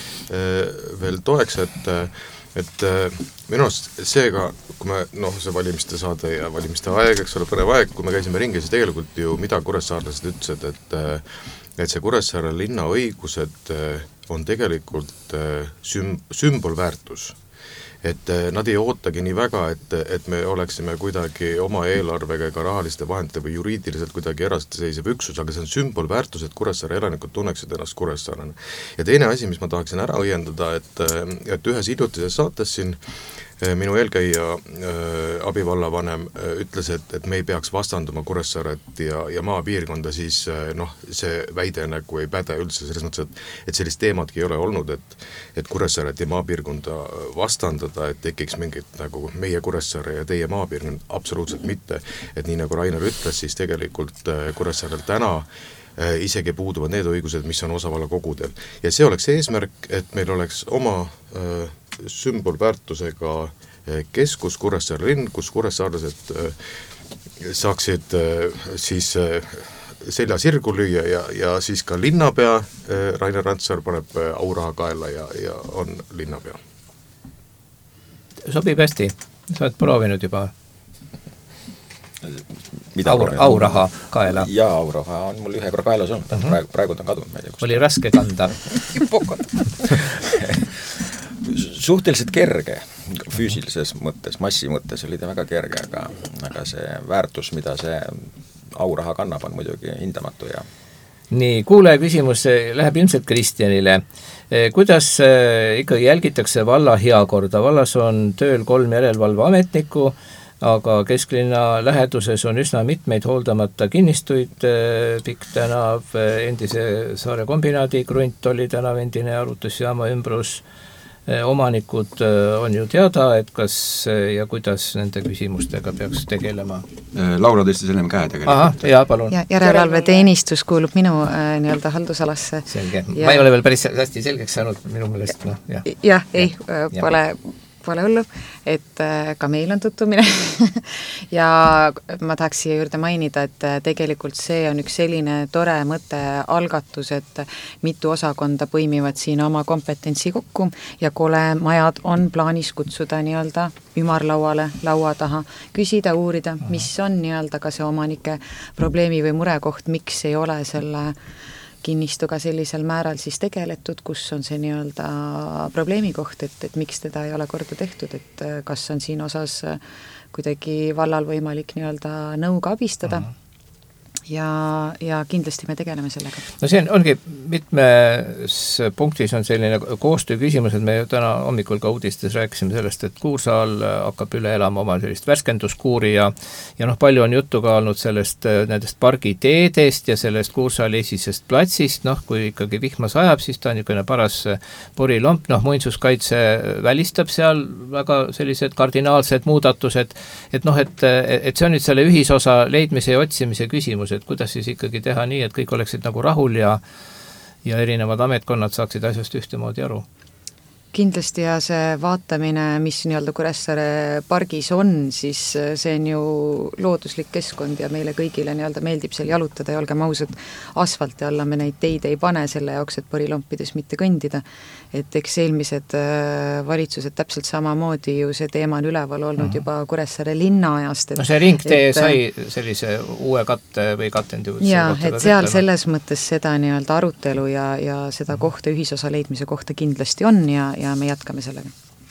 veel toeks, et, et minu arust seega, kui me, noh, see valimiste saade ja valimiste aeg, eks ole, põnev aeg, kui me käisime ringi, siis tegelikult ju mida kuressaarlased ütlesid, et, et see Kuressaare linna õigused on tegelikult süm, sümbolväärtus. Et nad ei ootagi nii väga, et, et me oleksime kuidagi oma eelarvega ega rahaliste vahendite või juriidiliselt kuidagi erastiseisev üksus, aga see on sümbolväärtus, et Kuressaare elanikud tunneksid ennast Kuressaarena. Ja teine asi, mis ma tahaksin ära õiendada, et, et ühes hiljutises saates siin minu eelkäija äh, abivallavanem äh, ütles, et, et me ei peaks vastanduma Kuressaaret ja, ja maapiirkonda, siis äh, noh, see väide nagu ei päde üldse selles mõttes, et, et sellist teematki ei ole olnud, et, et Kuressaaret ja maapiirkonda vastandada, et tekiks mingit nagu meie Kuressaare ja teie maapiirkond, absoluutselt mitte. Et nii nagu Rainer ütles, siis tegelikult äh, Kuressaarel täna äh, isegi puuduvad need õigused, mis on osavalla kogudel. Ja see oleks eesmärk, et meil oleks oma äh, sümbolväärtusega keskus, Kuressaare linn, kus kuressaarlased saaksid siis selja sirgu lüüa ja, ja siis ka linnapea, Rainer Randsaar paneb auraha kaela ja, ja on linnapea. Sobib hästi, sa oled proovinud juba Aur, Mida auraha kaela? Jaa, auraha on mul ühe korra kaelas olnud, uh-huh. praegu, praegu ta on kadunud, ma ei tea, kus. Oli raske kanda? Suhteliselt kerge, füüsilises mõttes, massi mõttes oli ta väga kerge, aga, aga see väärtus, mida see auraha kannab, on muidugi hindamatu ja nii, kuule küsimus läheb ilmselt Kristjanile. Kuidas ikkagi jälgitakse valla heakorda? Vallas on tööl kolm järelevalveametnikku, aga kesklinna läheduses on üsna mitmeid hooldamata kinnistuid, Pikk tänav, endise Saare kombinaadi krunt oli tänav, endine arvutusjaama ümbrus, omanikud on ju teada, et kas ja kuidas nende küsimustega peaks tegelema? Laura tõesti selline käe tegelikult. Aha, jaa, palun. Ja, järelevalveteenistus kuulub minu äh, nii-öelda haldusalasse. Selge. Ja... Ma ei ole veel päris hästi selgeks saanud minu meelest. No, jah, jah, ei, äh, pole... pole hullu, et ka meil on tutvumine ja ma tahaks siia juurde mainida, et tegelikult see on üks selline tore mõte, algatus, et mitu osakonda põimivad siin oma kompetentsi kokku ja kolemajad on plaanis kutsuda nii-öelda ümarlauale, laua taha, küsida, uurida, mis on nii-öelda ka see omanike probleemi või murekoht, miks ei ole selle kinnistuga sellisel määral siis tegeletud, kus on see nii-öelda probleemi koht, et, et miks teda ei ole korda tehtud, et kas on siin osas kuidagi vallal võimalik nii-öelda nõuga abistada. Uh-huh. Ja, ja kindlasti me tegeleme sellega. No see on, ongi mitmes punktis on selline koostöö küsimus, et me täna hommikul ka uudistes rääkisime sellest, et Kuursaal hakkab üle elama oma sellist värskenduskuuri ja, ja noh, palju on juttu ka olnud sellest nendest pargiteedest ja sellest Kuursaali esisest platsist, noh, kui ikkagi vihma sajab, siis ta on niisugune paras porilomp, noh, muinsuskaitse välistab seal väga sellised kardinaalsed muudatused, et noh, et, et see on nüüd selle ühisosa leidmise ja otsimise küsimus, et kuidas siis ikkagi teha nii, et kõik oleksid nagu rahul ja, ja erinevad ametkonnad saaksid asjast ühtemoodi aru. Kindlasti ja see vaatamine, mis nii-öelda Kuressaare pargis on, siis see on ju looduslik keskkond ja meile kõigile nii-öelda meeldib seal jalutada ja olgem ausad, asfalti alla me neid teid ei pane selle jaoks, et porilompides mitte kõndida. Et eks eelmised valitsused täpselt samamoodi ju see teema on üleval olnud mm-hmm. juba Kuressaare linna ajast. Et, no see ringtee et, sai sellise uue katte või katendi. Jaa, et seal selles mõttes seda nii-öelda arutelu ja, ja seda kohta, ühisosa leidmise kohta kindlasti on ja ja me jätkame sellega.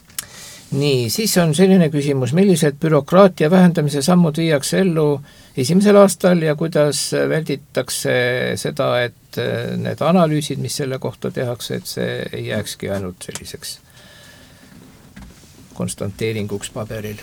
Nii, siis on selline küsimus, millised bürokraatia vähendamise sammud viiakse ellu esimesel aastal ja kuidas välditakse seda, et need analüüsid, mis selle kohta tehakse, et see ei jääkski ainult selliseks konstanteeringuks paberil?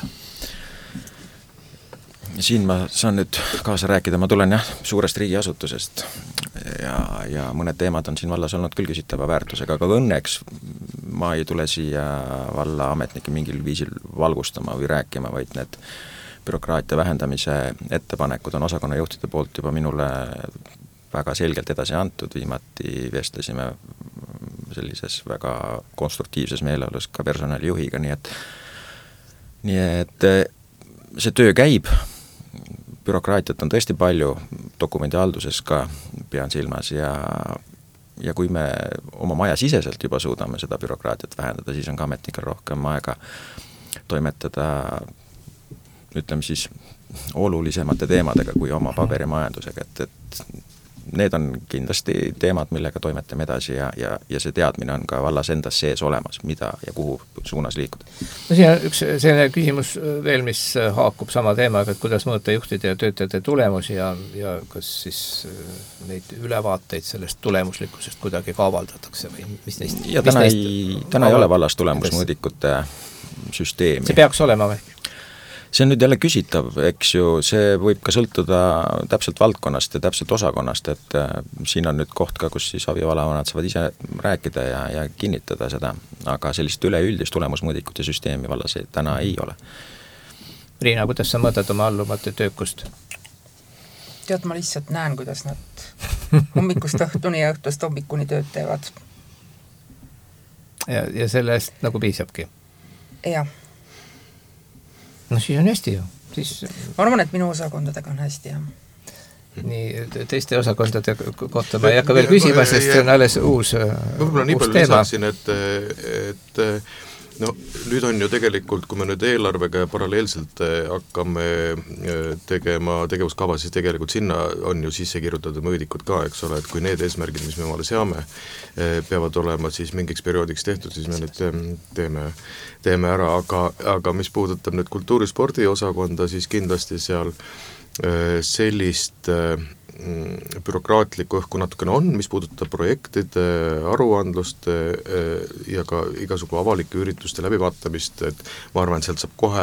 Siin ma saan nüüd kaasa rääkida, ma tulen jah, suurest riigiasutusest ja, ja mõned teemad on siin vallas olnud küll küsitava väärtusega, aga õnneks ma ei tule siia valla ametnike mingil viisil valgustama või rääkima, vaid need bürokraatia vähendamise ettepanekud on osakonnajuhtide poolt juba minule väga selgelt edasi antud, viimati vestlesime sellises väga konstruktiivses meeleolus ka personalijuhiga, nii et nii et see töö käib, bürokraatiat on tõesti palju, dokumendihalduses ka pean silmas ja, ja kui me oma maja siseselt juba suudame seda bürokraatiat vähendada, siis on ka ametnikel rohkem aega toimetada, ütleme siis, olulisemate teemadega kui oma paberimajandusega, et, et need on kindlasti teemad, millega toimetame edasi ja, ja, ja see teadmine on ka vallas endas sees olemas, mida ja kuhu suunas liikuda. No siin on üks selline küsimus veel, mis haakub sama teemaga, et kuidas mõõta juhtide ja töötajate tulemusi ja, ja kas siis neid ülevaateid sellest tulemuslikkusest kuidagi ka avaldatakse või mis neist? Ja täna, mis ei, täna ei ole vallas tulemusmõõdikute süsteemi. See peaks olema või? See on nüüd jälle küsitav, eks ju, see võib ka sõltuda täpselt valdkonnast ja täpselt osakonnast, et äh, siin on nüüd koht ka, kus siis abivallavanad saavad ise rääkida ja, ja kinnitada seda, aga sellist üleüldist tulemusmõõdikute süsteemi vallas täna ei ole. Riina, kuidas sa mõõdad oma allumate töökust? Tead, ma lihtsalt näen, kuidas nad hommikust õhtuni ja õhtust hommikuni tööd teevad. Ja, ja sellest nagu piisabki? Jah. No siis on hästi ju. Siis... ma arvan, et minu osakondadega on hästi, jah. Nii, teiste osakondade kohta ma ei hakka veel küsima, sest see on alles uus, võib-olla nii palju lisaksin, et, et no nüüd on ju tegelikult, kui me nüüd eelarvega paralleelselt hakkame tegema tegevuskava, siis tegelikult sinna on ju sisse kirjutatud mõõdikud ka, eks ole, et kui need eesmärgid, mis me omale seame, peavad olema siis mingiks perioodiks tehtud, siis me nüüd teeme, teeme ära, aga, aga mis puudutab nüüd kultuurispordi osakonda, siis kindlasti seal sellist bürokraatlikku õhku natukene on, mis puudutab projektide, aruandlust ja ka igasugu avalike ürituste läbivaatamist, et ma arvan, et sealt saab kohe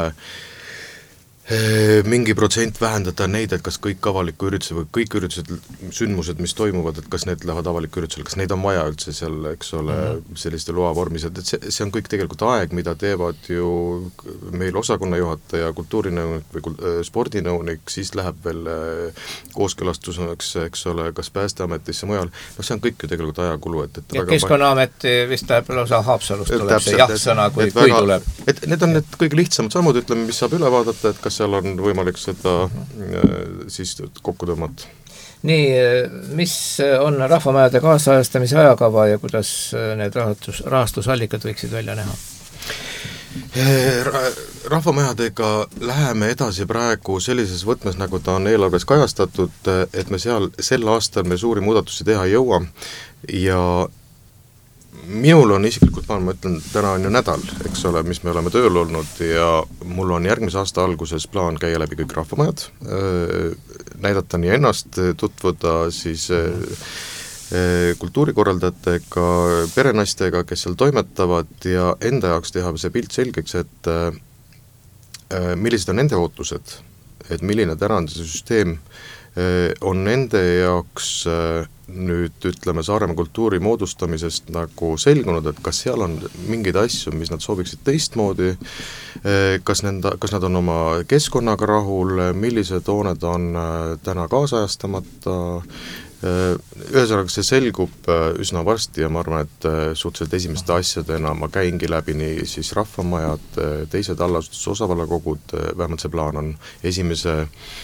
mingi protsent vähendada neid, et kas kõik avaliku ürituse või kõik üritused, sündmused, mis toimuvad, et kas need lähevad avaliku üritusele, kas neid on vaja üldse seal, eks ole, selliste loa vormis, et see, see on kõik tegelikult aeg, mida teevad ju meil osakonnajuhataja, kultuurinõunik või spordinõunik, siis läheb veel kooskõlastuseks, eks ole, kas Päästeametisse mujal, no see on kõik ju tegelikult ajakulu, et, et ja Keskkonnaamet vist läheb lausa Haapsalust tuleb see jah-sõna, kui, kui tuleb. Et need on need kõige lihtsamad sammud, ütleme, mis saab üle vaadata, et kas seal on võimalik seda äh, siis kokku tõmmata. Nii, mis on rahvamajade kaasajastamise ajakava ja kuidas need rahastus, rahastusallikad võiksid välja näha? Rahvamajadega läheme edasi praegu sellises võtmes, nagu ta on eelarves kajastatud, et me seal sel aastal me suuri muudatusi teha ei jõua ja minul on isiklikult, ma ütlen, täna on ju nädal, eks ole, mis me oleme tööl olnud ja mul on järgmise aasta alguses plaan käia läbi kõik rahvamajad, näidata nii ennast, tutvuda siis kultuurikorraldajatega, perenaistega, kes seal toimetavad ja enda jaoks teha see pilt selgeks, et millised on nende ootused, et milline tänane süsteem on nende jaoks nüüd ütleme Saaremaa kultuuri moodustamisest nagu selgunud, et kas seal on mingeid asju, mis nad sooviksid teistmoodi, kas, nenda, kas nad on oma keskkonnaga rahul, millised hooned on täna kaasajastamata, ühesõnaga see selgub üsna varsti ja ma arvan, et suhteliselt esimeste asjadena ma käingi läbi nii siis rahvamajad, teised allasutus, osavallakogud, vähemalt see plaan on esimese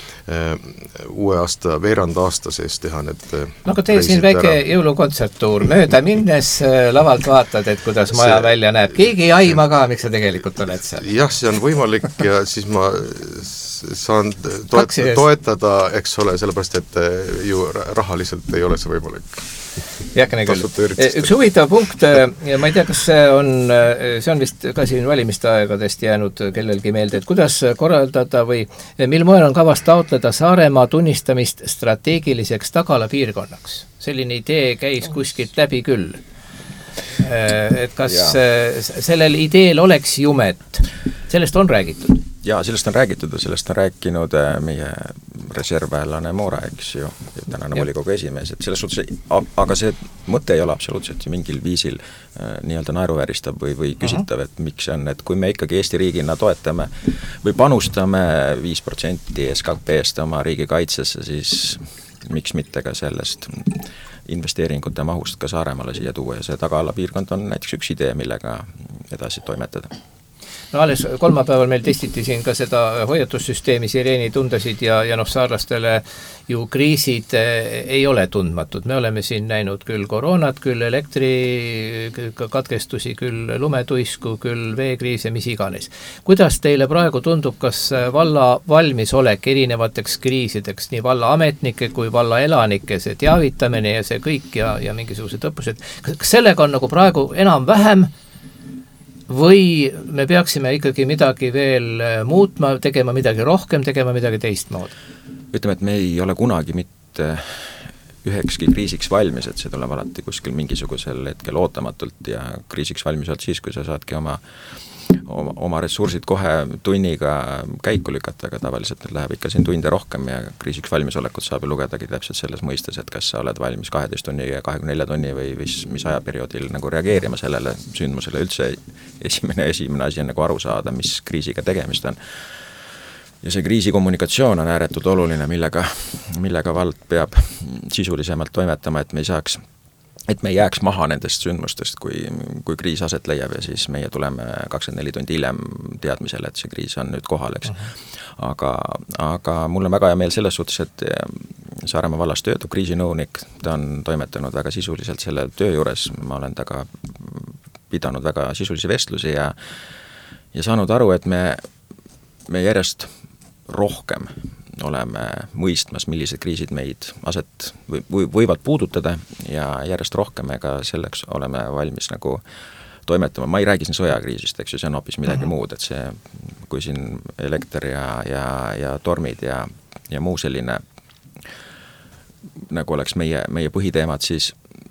uue aasta, veerand aasta sees teha need no aga tee siin väike jõulukontserttuur, mööda minnes lavalt vaatad, et kuidas maja see... välja näeb, keegi ei aima ka, miks sa tegelikult oled seal? Jah, see on võimalik ja siis ma saan toet, toetada, eks ole, sellepärast, et ju rahaliselt ei ole see võimalik. Jäkne küll. Üks huvitav punkt, ja ma ei tea, kas see on, see on vist ka siin valimiste aegadest jäänud kellelgi meelde, et kuidas korraldada või mil moel on kavas taotleda Saaremaa tunnistamist strateegiliseks tagalapiirkonnaks. Selline idee käis kuskilt läbi küll. Et kas ja. sellel ideel oleks jumet? Sellest on räägitud? Jaa, sellest on räägitud ja sellest on rääkinud meie reservväelane Moora, eks ju, tänane volikogu esimees, et selles suhtes, aga see mõte ei ole absoluutselt ju mingil viisil äh, nii-öelda naeruvääristav või, või küsitav, et miks on, et kui me ikkagi Eesti riigina toetame või panustame viis protsenti S K P-st oma riigi kaitsesse, siis miks mitte ka sellest investeeringute mahust ka Saaremaale siia tuua ja see tagaala piirkond on näiteks üks idee, millega edasi toimetada. No alles kolmapäeval meil testiti siin ka seda hoiatussüsteemi, sireeni tundasid ja, ja noh, saarlastele ju kriisid ei ole tundmatud. Me oleme siin näinud küll koroonat, küll elektrikatkestusi, küll lumetuisku, küll veekriise, mis iganes. Kuidas teile praegu tundub, kas valla valmisolek erinevateks kriisideks, nii valla ametnike kui valla elanike, see teavitamine ja see kõik ja, ja mingisugused õppused, kas sellega on nagu praegu enam vähem või me peaksime ikkagi midagi veel muutma, tegema midagi rohkem, tegema midagi teistmoodi? Ütleme, et me ei ole kunagi mitte ühekski kriisiks valmis, et see tuleb alati kuskil mingisugusel hetkel ootamatult ja kriisiks valmis oled siis, kui sa saadki oma oma, oma ressursid kohe tunniga käiku lükata, aga tavaliselt nüüd läheb ikka siin tunde rohkem ja kriisiks valmisolekut saab ju lugedagi täpselt selles mõistes, et kas sa oled valmis kaheteist tunni ja kahekümne nelja tunni või mis, mis ajaperioodil nagu reageerima sellele sündmusele. Üldse esimene, esimene asi on nagu aru saada, mis kriisiga tegemist on. Ja see kriisikommunikatsioon on ääretult oluline, millega, millega vald peab sisulisemalt toimetama, et me ei saaks, et me ei jääks maha nendest sündmustest, kui, kui kriis aset leiab ja siis meie tuleme kakskümmend neli tundi hiljem teadmisele, et see kriis on nüüd kohal, eks. Aga, aga mul on väga hea meel selles suhtes, et Saaremaa vallas töötab kriisinõunik, ta on toimetanud väga sisuliselt selle töö juures, ma olen taga pidanud väga sisulisi vestlusi ja, ja saanud aru, et me, me järjest rohkem oleme mõistmas, millised kriisid meid aset või, või võivad puudutada ja järjest rohkem me ka selleks oleme valmis nagu toimetama. Ma ei räägi siin sõjakriisist, eks ju, see on hoopis midagi mm-hmm. muud, et see, kui siin elekter ja, ja, ja tormid ja, ja muu selline nagu oleks meie, meie põhiteemad, siis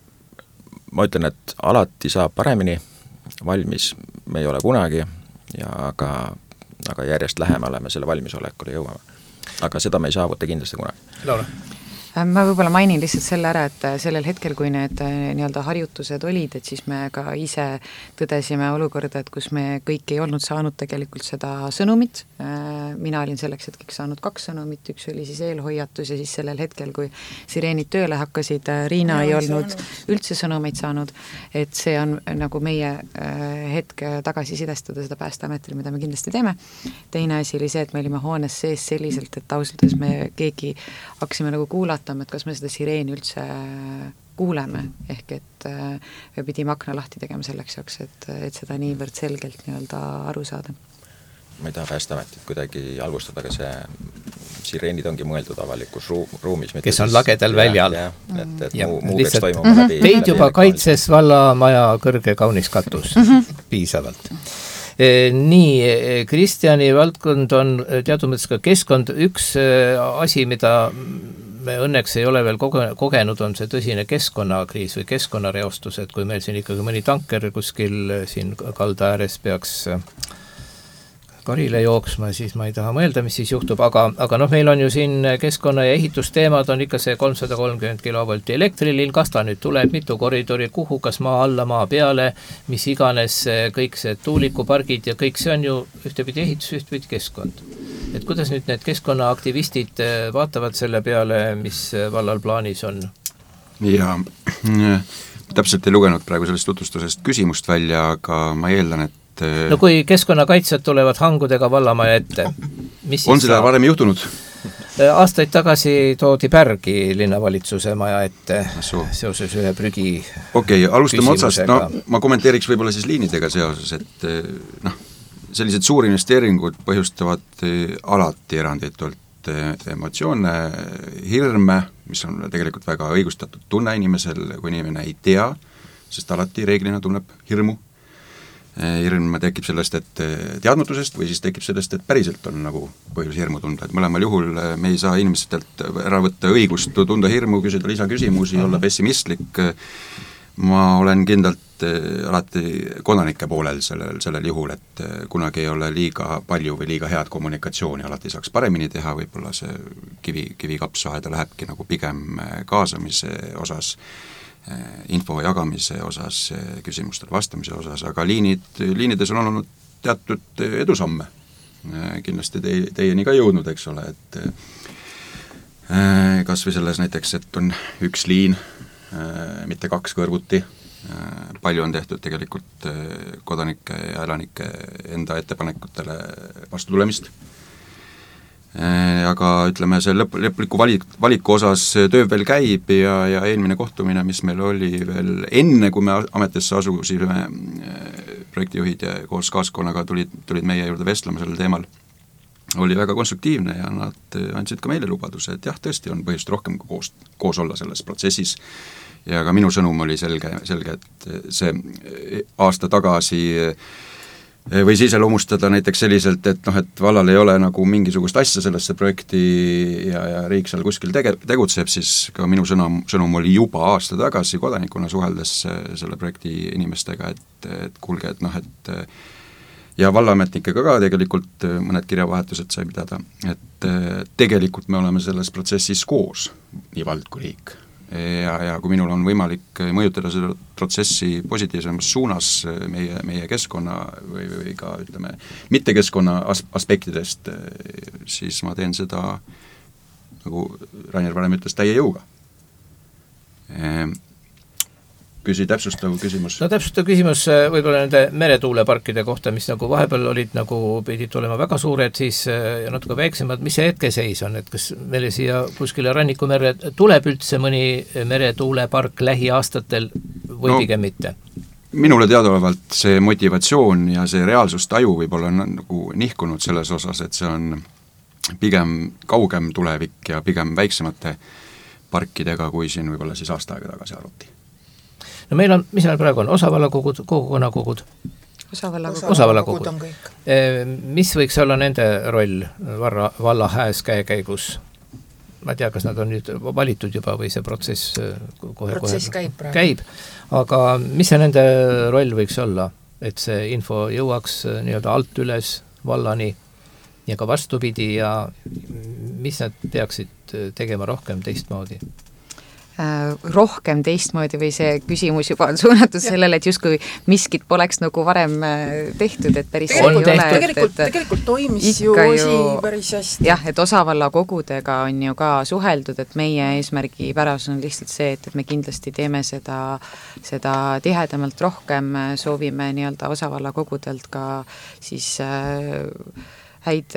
ma ütlen, et alati saab paremini, valmis me ei ole kunagi, ja aga aga järjest lähemale me selle valmisolekule jõuame. Aga seda me ei saavuta kindlasti kunagi. Laura? Ma võib-olla mainin lihtsalt selle ära, et sellel hetkel, kui need nii-öelda harjutused olid, et siis me ka ise tõdesime olukorda, et kus me kõik ei olnud saanud tegelikult seda sõnumit. Mina olin selleks hetkeks saanud kaks sõnumit, üks oli siis eelhoiatus ja siis sellel hetkel, kui sireenid tööle hakkasid, Riina ja, ei olnud saanud. Üldse sõnumeid saanud, et see on nagu meie hetk tagasi sidestada seda Päästeametile, mida me kindlasti teeme. Teine asi oli see, et me olime hoones sees selliselt, et ausalt me keegi hakkasime nagu kuulata, et kas me seda sireeni üldse kuuleme, ehk et me pidime akna lahti tegema selleks jaoks, et, et seda niivõrd selgelt nii-öelda aru saada. Ma ei taha Päästeametit kuidagi algustada, aga see sireenid ongi mõeldud avalikus ruumis. Kes on lagedal väljal. Ja, et, et ja, muu, muu peaks toimuma läbi. Teid juba kaitses vallamaja kõrge kaunis katus piisavalt. Nii, Kristjani valdkond on teatud mõttes ka keskkond. Üks asi, mida me õnneks ei ole veel kogenud, on see tõsine keskkonnakriis või keskkonnareostus, et kui meil siin ikkagi mõni tanker kuskil siin kalda ääres peaks karile jooksma, siis ma ei taha mõelda, mis siis juhtub, aga, aga noh, meil on ju siin keskkonna ja ehitusteemad on ikka see kolmsada kolmkümmend kilovolti elektrilil, kas ta nüüd tuleb, mitu koridori, kuhu, kas maa alla, maa peale, mis iganes, kõik see tuulikupargid ja kõik see on ju ühtepidi ehitus, ühtepidi keskkond. Et kuidas nüüd need keskkonnaaktivistid vaatavad selle peale, mis vallal plaanis on? Ja täpselt ei lugenud praegu sellest tutvustusest küsimust välja, aga ma eeldan, et no kui keskkonnakaitsjad tulevad hangudega vallamaja ette, mis on seda varem juhtunud? Aastaid tagasi toodi Pärgi linnavalitsuse maja ette Asu. Seoses ühe prügi Okei, okay, alustame otsast, no ma kommenteeriks võib-olla siis liinidega seoses, et noh, sellised suurinvesteeringud põhjustavad alati eranditult emotsioone, hirme, mis on tegelikult väga õigustatud tunne inimesel, kui inimene ei tea, sest alati reeglina tunneb hirmu. Hirm tekib sellest, et teadmatusest või siis tekib sellest, et päriselt on nagu põhjus hirmu tunda, et mõlemal juhul me ei saa inimestelt ära võtta õigust tunda hirmu, küsida lisaküsimusi, olla pessimistlik. Ma olen kindlalt alati kodanike poolel sellel, sellel juhul, et kunagi ei ole liiga palju või liiga head kommunikatsiooni, alati saaks paremini teha, võib-olla see kivi, kivikapsaheda lähebki nagu pigem kaasamise osas, info jagamise osas, küsimustele vastamise osas, aga liinid, liinides on olnud teatud edusamme. Kindlasti te, teieni ka jõudnud, eks ole, et kas või selles näiteks, et on üks liin, mitte kaks kõrvuti, palju on tehtud tegelikult kodanike ja elanike enda ettepanekutele vastu tulemist. Aga ütleme, see lõp, lõpliku valik, valiku osas töö veel käib ja, ja eelmine kohtumine, mis meil oli veel enne, kui me ametisse asusime, projektijuhid ja koos kaaskonnaga tulid, tulid meie juurde vestlema sellel teemal, oli väga konstruktiivne ja nad andsid ka meile lubaduse, et jah, tõesti on põhjust rohkem koos, koos olla selles protsessis. Ja ka minu sõnum oli selge, selge, et see aasta tagasi või siis loomustada näiteks selliselt, et noh, et vallal ei ole nagu mingisugust asja sellesse projekti ja, ja riik seal kuskil tege, tegutseb, siis ka minu sõnum, sõnum oli juba aasta tagasi kodanikuna suheldes selle projekti inimestega, et, et kuulge, et noh, et ja vallaametnikega ka tegelikult mõned kirjavahetused sai pidada, et tegelikult me oleme selles protsessis koos, nii vald kui riik. Ja, ja kui minul on võimalik mõjutada seda protsessi positiivsemas suunas meie, meie keskkonna või, või ka ütleme, mitte keskkonna as- aspektidest, siis ma teen seda, nagu Rainer varem ütles, täie jõuga. Küsi täpsustav küsimus. No täpsustav küsimus võib-olla nende meretuuleparkide kohta, mis nagu vahepeal olid nagu pidid olema väga suured, siis ja natuke väiksemad, mis see hetkeseis on, et kas meile siia kuskile Rannikumerre tuleb üldse mõni meretuulepark lähiaastatel või no, pigem mitte? Minule teadaolevalt see motivatsioon ja see reaalsustaju võib-olla on nagu nihkunud selles osas, et see on pigem kaugem tulevik ja pigem väiksemate parkidega, kui siin võib-olla siis aasta aega tagasi arvuti. No meil on, mis meil praegu on, osavallakogud, kogukonnakogud? Osavallakogud. Osavallakogud on kõik. Mis võiks olla nende roll valla, valla hääs käe käigus? Ma ei tea, kas nad on nüüd valitud juba või see protsess kohe, protsess kohe käib praegu. Käib, aga mis see nende roll võiks olla, et see info jõuaks nii-öelda alt üles vallani ja ka vastupidi ja mis nad peaksid tegema rohkem teistmoodi? rohkem teistmoodi või see küsimus juba on suunatud sellele, et justkui miskit poleks nagu varem tehtud, et päris tegelikult, ei ole. Tegelikult, et, tegelikult toimis ju osi päris hästi. Jah, et osavalla kogudega on ju ka suheldud, et meie eesmärgi päras on lihtsalt see, et, et me kindlasti teeme seda, seda tihedamalt rohkem, soovime nii-öelda osavalla kogudelt ka siis äh, häid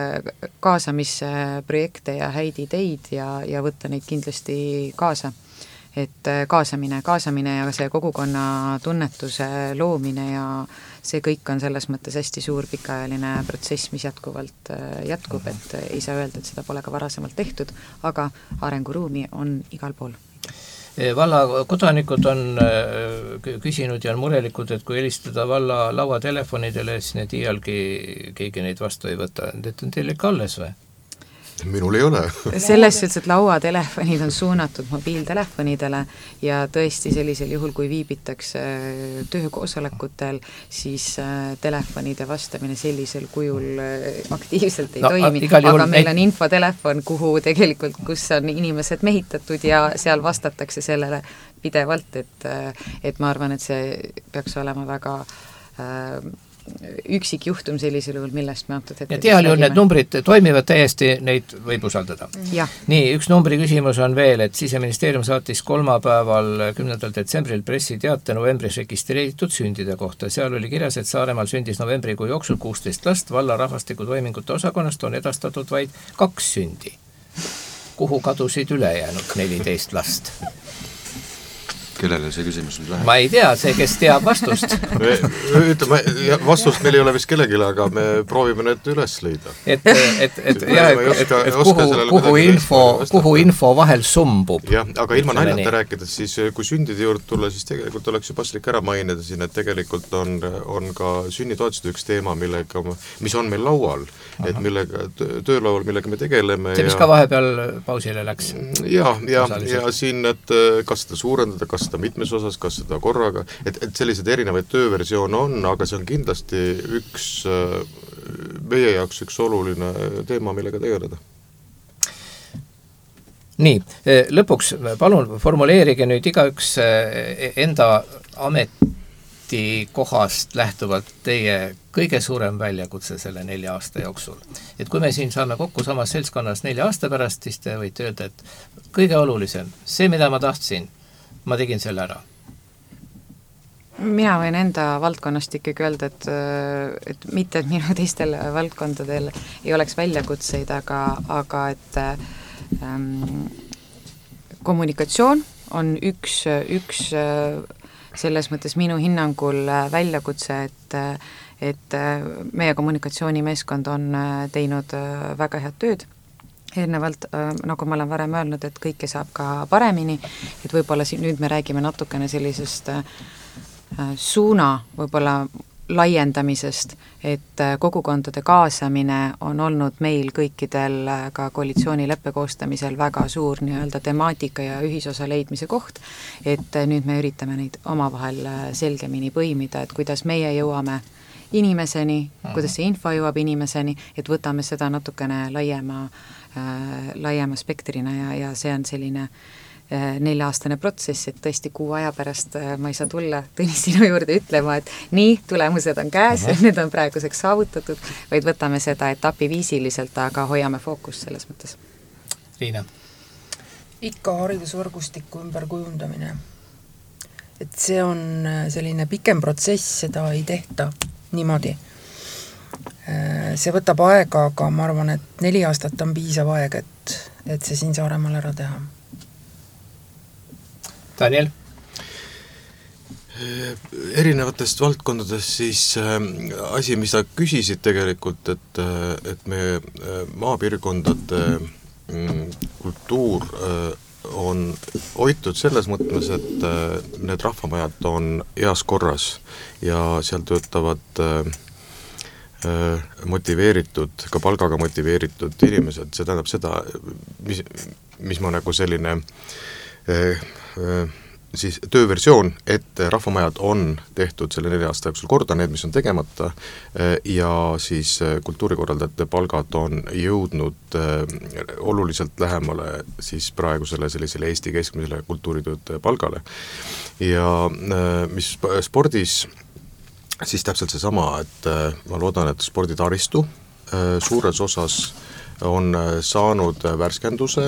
kaasamisprojekte ja häid ideid ja, ja võtta neid kindlasti kaasa. Et kaasamine, kaasamine ja see kogukonna tunnetuse loomine ja see kõik on selles mõttes hästi suur pikaajaline protsess, mis jätkuvalt jätkub, et ei saa öelda, et seda pole ka varasemalt tehtud, aga arenguruumi on igal pool. Valla kodanikud on küsinud ja on murelikud, et kui helistada valla lauatelefonidele, siis need iialgi keegi neid vastu ei võta. Need on teil ikka alles või? Minul ei ole. Selles suhtes, et lauatelefonid on suunatud mobiiltelefonidele ja tõesti sellisel juhul, kui viibitakse töökoosolekutel, siis telefonide vastamine sellisel kujul aktiivselt ei no, toimi, aga meil on infotelefon, kuhu tegelikult, kus on inimesed mehitatud ja seal vastatakse sellele pidevalt, et, et ma arvan, et see peaks olema väga äh, üksik juhtum sellisel juhul, millest me antud hetkel. Ja teal juhul need numbrid toimivad täiesti, neid võib usaldada. Ja. Nii, üks numbri küsimus on veel, et Siseministeerium saatis kolmapäeval kümnendal detsembril pressiteate novembris registreeritud sündide kohta. Seal oli kirjas, et Saaremaal sündis novembrikuu jooksul kuusteist last, valla rahvastiku toimingute osakonnast on edastatud vaid kaks sündi. Kuhu kadusid ülejäänud neliteist last? Kellele see küsimus nüüd läheb? Ma ei tea, see, kes teab vastust. me, ütleme, vastust meil ei ole vist kellegile, aga me proovime need üles leida. Et, et, et, jah, et, et, et kuhu, kuhu, info, kuhu info vahel sumbub. Jah, aga ilma naljata rääkides, siis kui sündide juurde tulla, siis tegelikult oleks ju paslik ära mainida siin, et tegelikult on, on ka sünnitoetused üks teema, millega, mis on meil laual, Aha. et millega, töölaual, millega me tegeleme. See, mis ja, ka vahepeal pausile läks. Ja, ja, ja siin, et kas seda suurendada, kas seda mitmes osas, kas seda korraga, et, et sellised erinevaid tööversioone on, aga see on kindlasti üks meie jaoks üks oluline teema, millega tegeleda. Nii, lõpuks palun formuleerige nüüd igaüks enda ametikohast lähtuvalt teie kõige suurem väljakutse selle nelja aasta jooksul. Et kui me siin saame kokku samas seltskonnas nelja aasta pärast, siis te võite öelda, et kõige olulisem, see, mida ma tahtsin, ma tegin selle ära. Mina võin enda valdkonnast ikkagi öelda, et, et mitte, et minu teistel valdkondadel ei oleks väljakutseid, aga, aga et ähm, kommunikatsioon on üks, üks selles mõttes minu hinnangul väljakutse, et, et meie kommunikatsioonimeeskond on teinud väga head tööd. Eelnevalt, nagu ma olen varem öelnud, et kõike saab ka paremini, et võib-olla siin nüüd me räägime natukene sellisest suuna võib-olla laiendamisest, et kogukondade kaasamine on olnud meil kõikidel ka koalitsioonileppe koostamisel väga suur nii-öelda temaatika ja ühisosa leidmise koht, et nüüd me üritame neid omavahel selgemini põimida, et kuidas meie jõuame inimeseni, kuidas see info jõuab inimeseni, et võtame seda natukene laiema, äh, laiema spektrina ja, ja see on selline äh, nelja-aastane protsess, et tõesti kuu aja pärast äh, ma ei saa tulla Tõnis sinu juurde ütlema, et nii, tulemused on käes, uh-huh. need on praeguseks saavutatud, vaid võtame seda etapiviisiliselt, aga hoiame fookust selles mõttes. Liina? Ikka haridusvõrgustiku ümberkujundamine. Et see on selline pikem protsess, seda ei tehta niimoodi. See võtab aega, aga ma arvan, et neli aastat on piisav aeg, et, et see siin Saaremaal ära teha. Daniel? Erinevatest valdkondadest siis äh, asi, mis sa küsisid tegelikult, et, et me äh, maapiirkondade kultuur on hoitud selles mõttes, et need rahvamajad on heas korras ja seal töötavad motiveeritud, ka palgaga motiveeritud inimesed, see tähendab seda, mis, mis ma nagu selline siis tööversioon, et rahvamajad on tehtud selle nelja aasta jooksul korda, need, mis on tegemata, ja siis kultuurikorraldajate palgad on jõudnud oluliselt lähemale siis praegusele sellisele Eesti keskmisele kultuuritöötaja palgale. Ja mis spordis, siis täpselt seesama, et ma loodan, et sporditaristu suures osas on saanud värskenduse,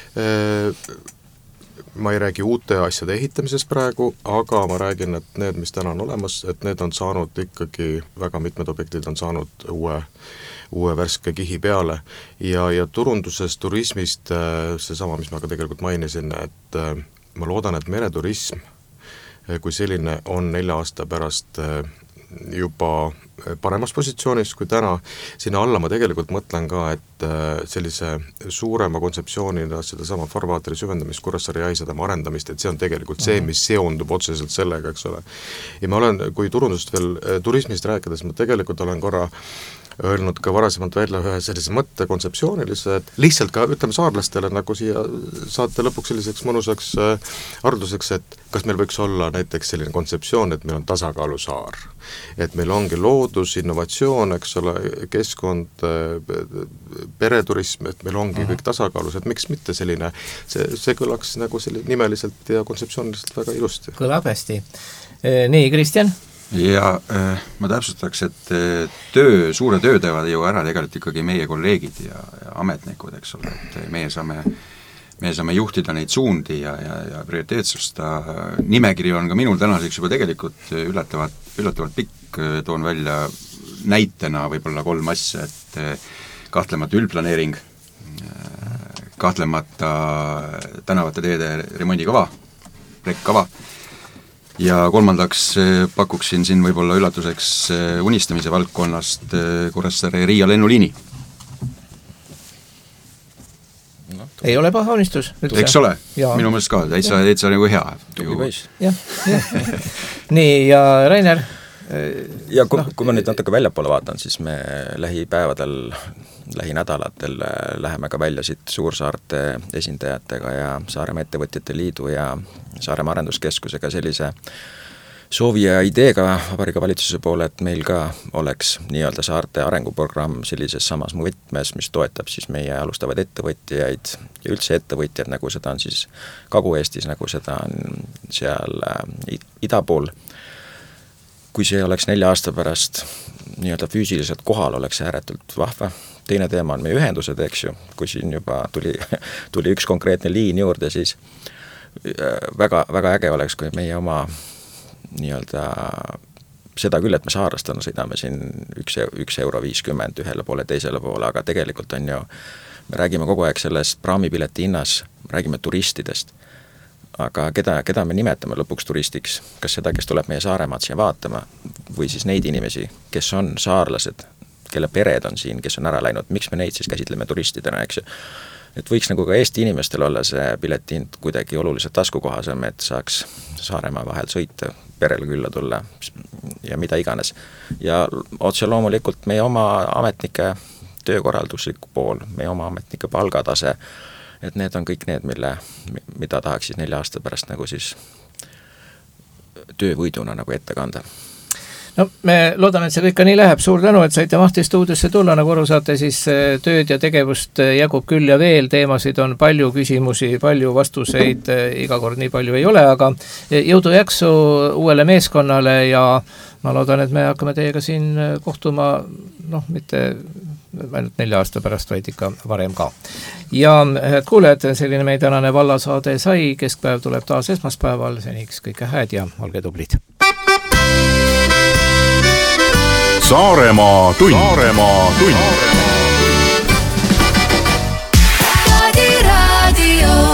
ma ei räägi uute asjade ehitamisest praegu, aga ma räägin, et need, mis täna on olemas, et need on saanud ikkagi, väga mitmed objektid on saanud uue, uue värske kihi peale ja, ja turundusest, turismist, seesama, mis ma ka tegelikult mainisin, et ma loodan, et mereturism kui selline on nelja aasta pärast juba paremas positsioonis kui täna, sinna alla ma tegelikult mõtlen ka, et sellise suurema kontseptsioonina seda sama farvaateri süvendamist, Kuressaare jaisadama arendamist, et see on tegelikult see, mis seondub otseselt sellega, eks ole. Ja ma olen, kui turundust veel turismist rääkides, ma tegelikult olen korra öelnud ka varasemalt välja ühe sellise mõtte kontseptsioonilise, et lihtsalt ka ütleme saarlastele nagu siia saate lõpuks selliseks mõnusaks arvduseks, et kas meil võiks olla näiteks selline kontseptsioon, et meil on tasakaalu saar. Et meil ongi loodus, innovatsioon, eks ole, keskkond, pereturism, et meil ongi kõik tasakaalus, et miks mitte selline, see, see kõlaks nagu selline nimeliselt ja kontseptsiooniliselt väga ilusti. Kõlab hästi. Nii, Kristjan? Ja äh, ma täpsustaks, et töö, suure töö teevad ju ära tegelikult ikkagi meie kolleegid ja, ja ametnikud, eks ole, et meie saame, meie saame juhtida neid suundi ja, ja, ja prioriteetsust. Nimekiri on ka minul tänaseks juba tegelikult üllatavalt, üllatavalt pikk, toon välja näitena võib-olla kolm asja, et kahtlemata üldplaneering, kahtlemata tänavate teede remondikava, rekkava, ja kolmandaks pakuksin siin võib-olla üllatuseks unistamise valdkonnast Kuressaare Riia lennuliini. No, ei ole paha unistus. Eks ole, ja. Minu mõelest ka, täitsa, täitsa nagu hea. Jah, jah. Nii, ja Rainer? Ja kui, no, kui ma nüüd natuke väljapoole vaatan, siis me lähipäevadel, lähinädalatel läheme ka välja siit Suursaarte esindajatega ja Saaremaa Ettevõtjate Liidu ja Saaremaa Arenduskeskusega sellise soovi ja ideega Vabariigi Valitsuse poole, et meil ka oleks nii-öelda saarte arenguprogramm sellises samas võtmes, mis toetab siis meie alustavaid ettevõtjaid ja üldse ettevõtjad, nagu seda on siis Kagu-Eestis, nagu seda on seal ida pool. Kui see oleks nelja aasta pärast nii-öelda füüsiliselt kohal, oleks ääretult vahva. Teine teema on meie ühendused, eks ju, kui siin juba tuli, tuli üks konkreetne liin juurde, siis väga, väga äge oleks, kui meie oma nii-öelda seda küll, et me saarlastena sõidame siin üks, üks euro viiskümmend ühele poole, teisele poole, aga tegelikult on ju, me räägime kogu aeg sellest praamipileti hinnas, räägime turistidest, aga keda, keda me nimetame lõpuks turistiks, kas seda, kes tuleb meie Saaremaad siia vaatama, või siis neid inimesi, kes on saarlased, kelle pered on siin, kes on ära läinud, miks me neid siis käsitleme turistidena, eks ju. Et võiks nagu ka Eesti inimestel olla see piletihind kuidagi oluliselt taskukohasem, et saaks Saaremaa vahel sõita, perele külla tulla ja mida iganes. Ja otse loomulikult meie oma ametnike töökorralduslik pool, meie oma ametnike palgatase, et need on kõik need, mille, mida tahaks siis nelja aasta pärast nagu siis töövõiduna nagu ette kanda. no me loodame, et see kõik ka nii läheb, suur tänu, et saite Mahti stuudiosse tulla, nagu aru saate, siis tööd ja tegevust jagub küll ja veel, teemasid on palju, küsimusi, palju vastuseid, iga kord nii palju ei ole, aga jõudu jaksu uuele meeskonnale ja ma loodan, et me hakkame teiega siin kohtuma, noh, mitte ainult nelja aasta pärast, vaid ikka varem ka. Ja head kuulejad, selline meie tänane vallasaade sai, keskpäev tuleb taas esmaspäeval, seniks kõike hääd ja olge tublid. Saaremaa tund. Saaremaa tund. Raadio.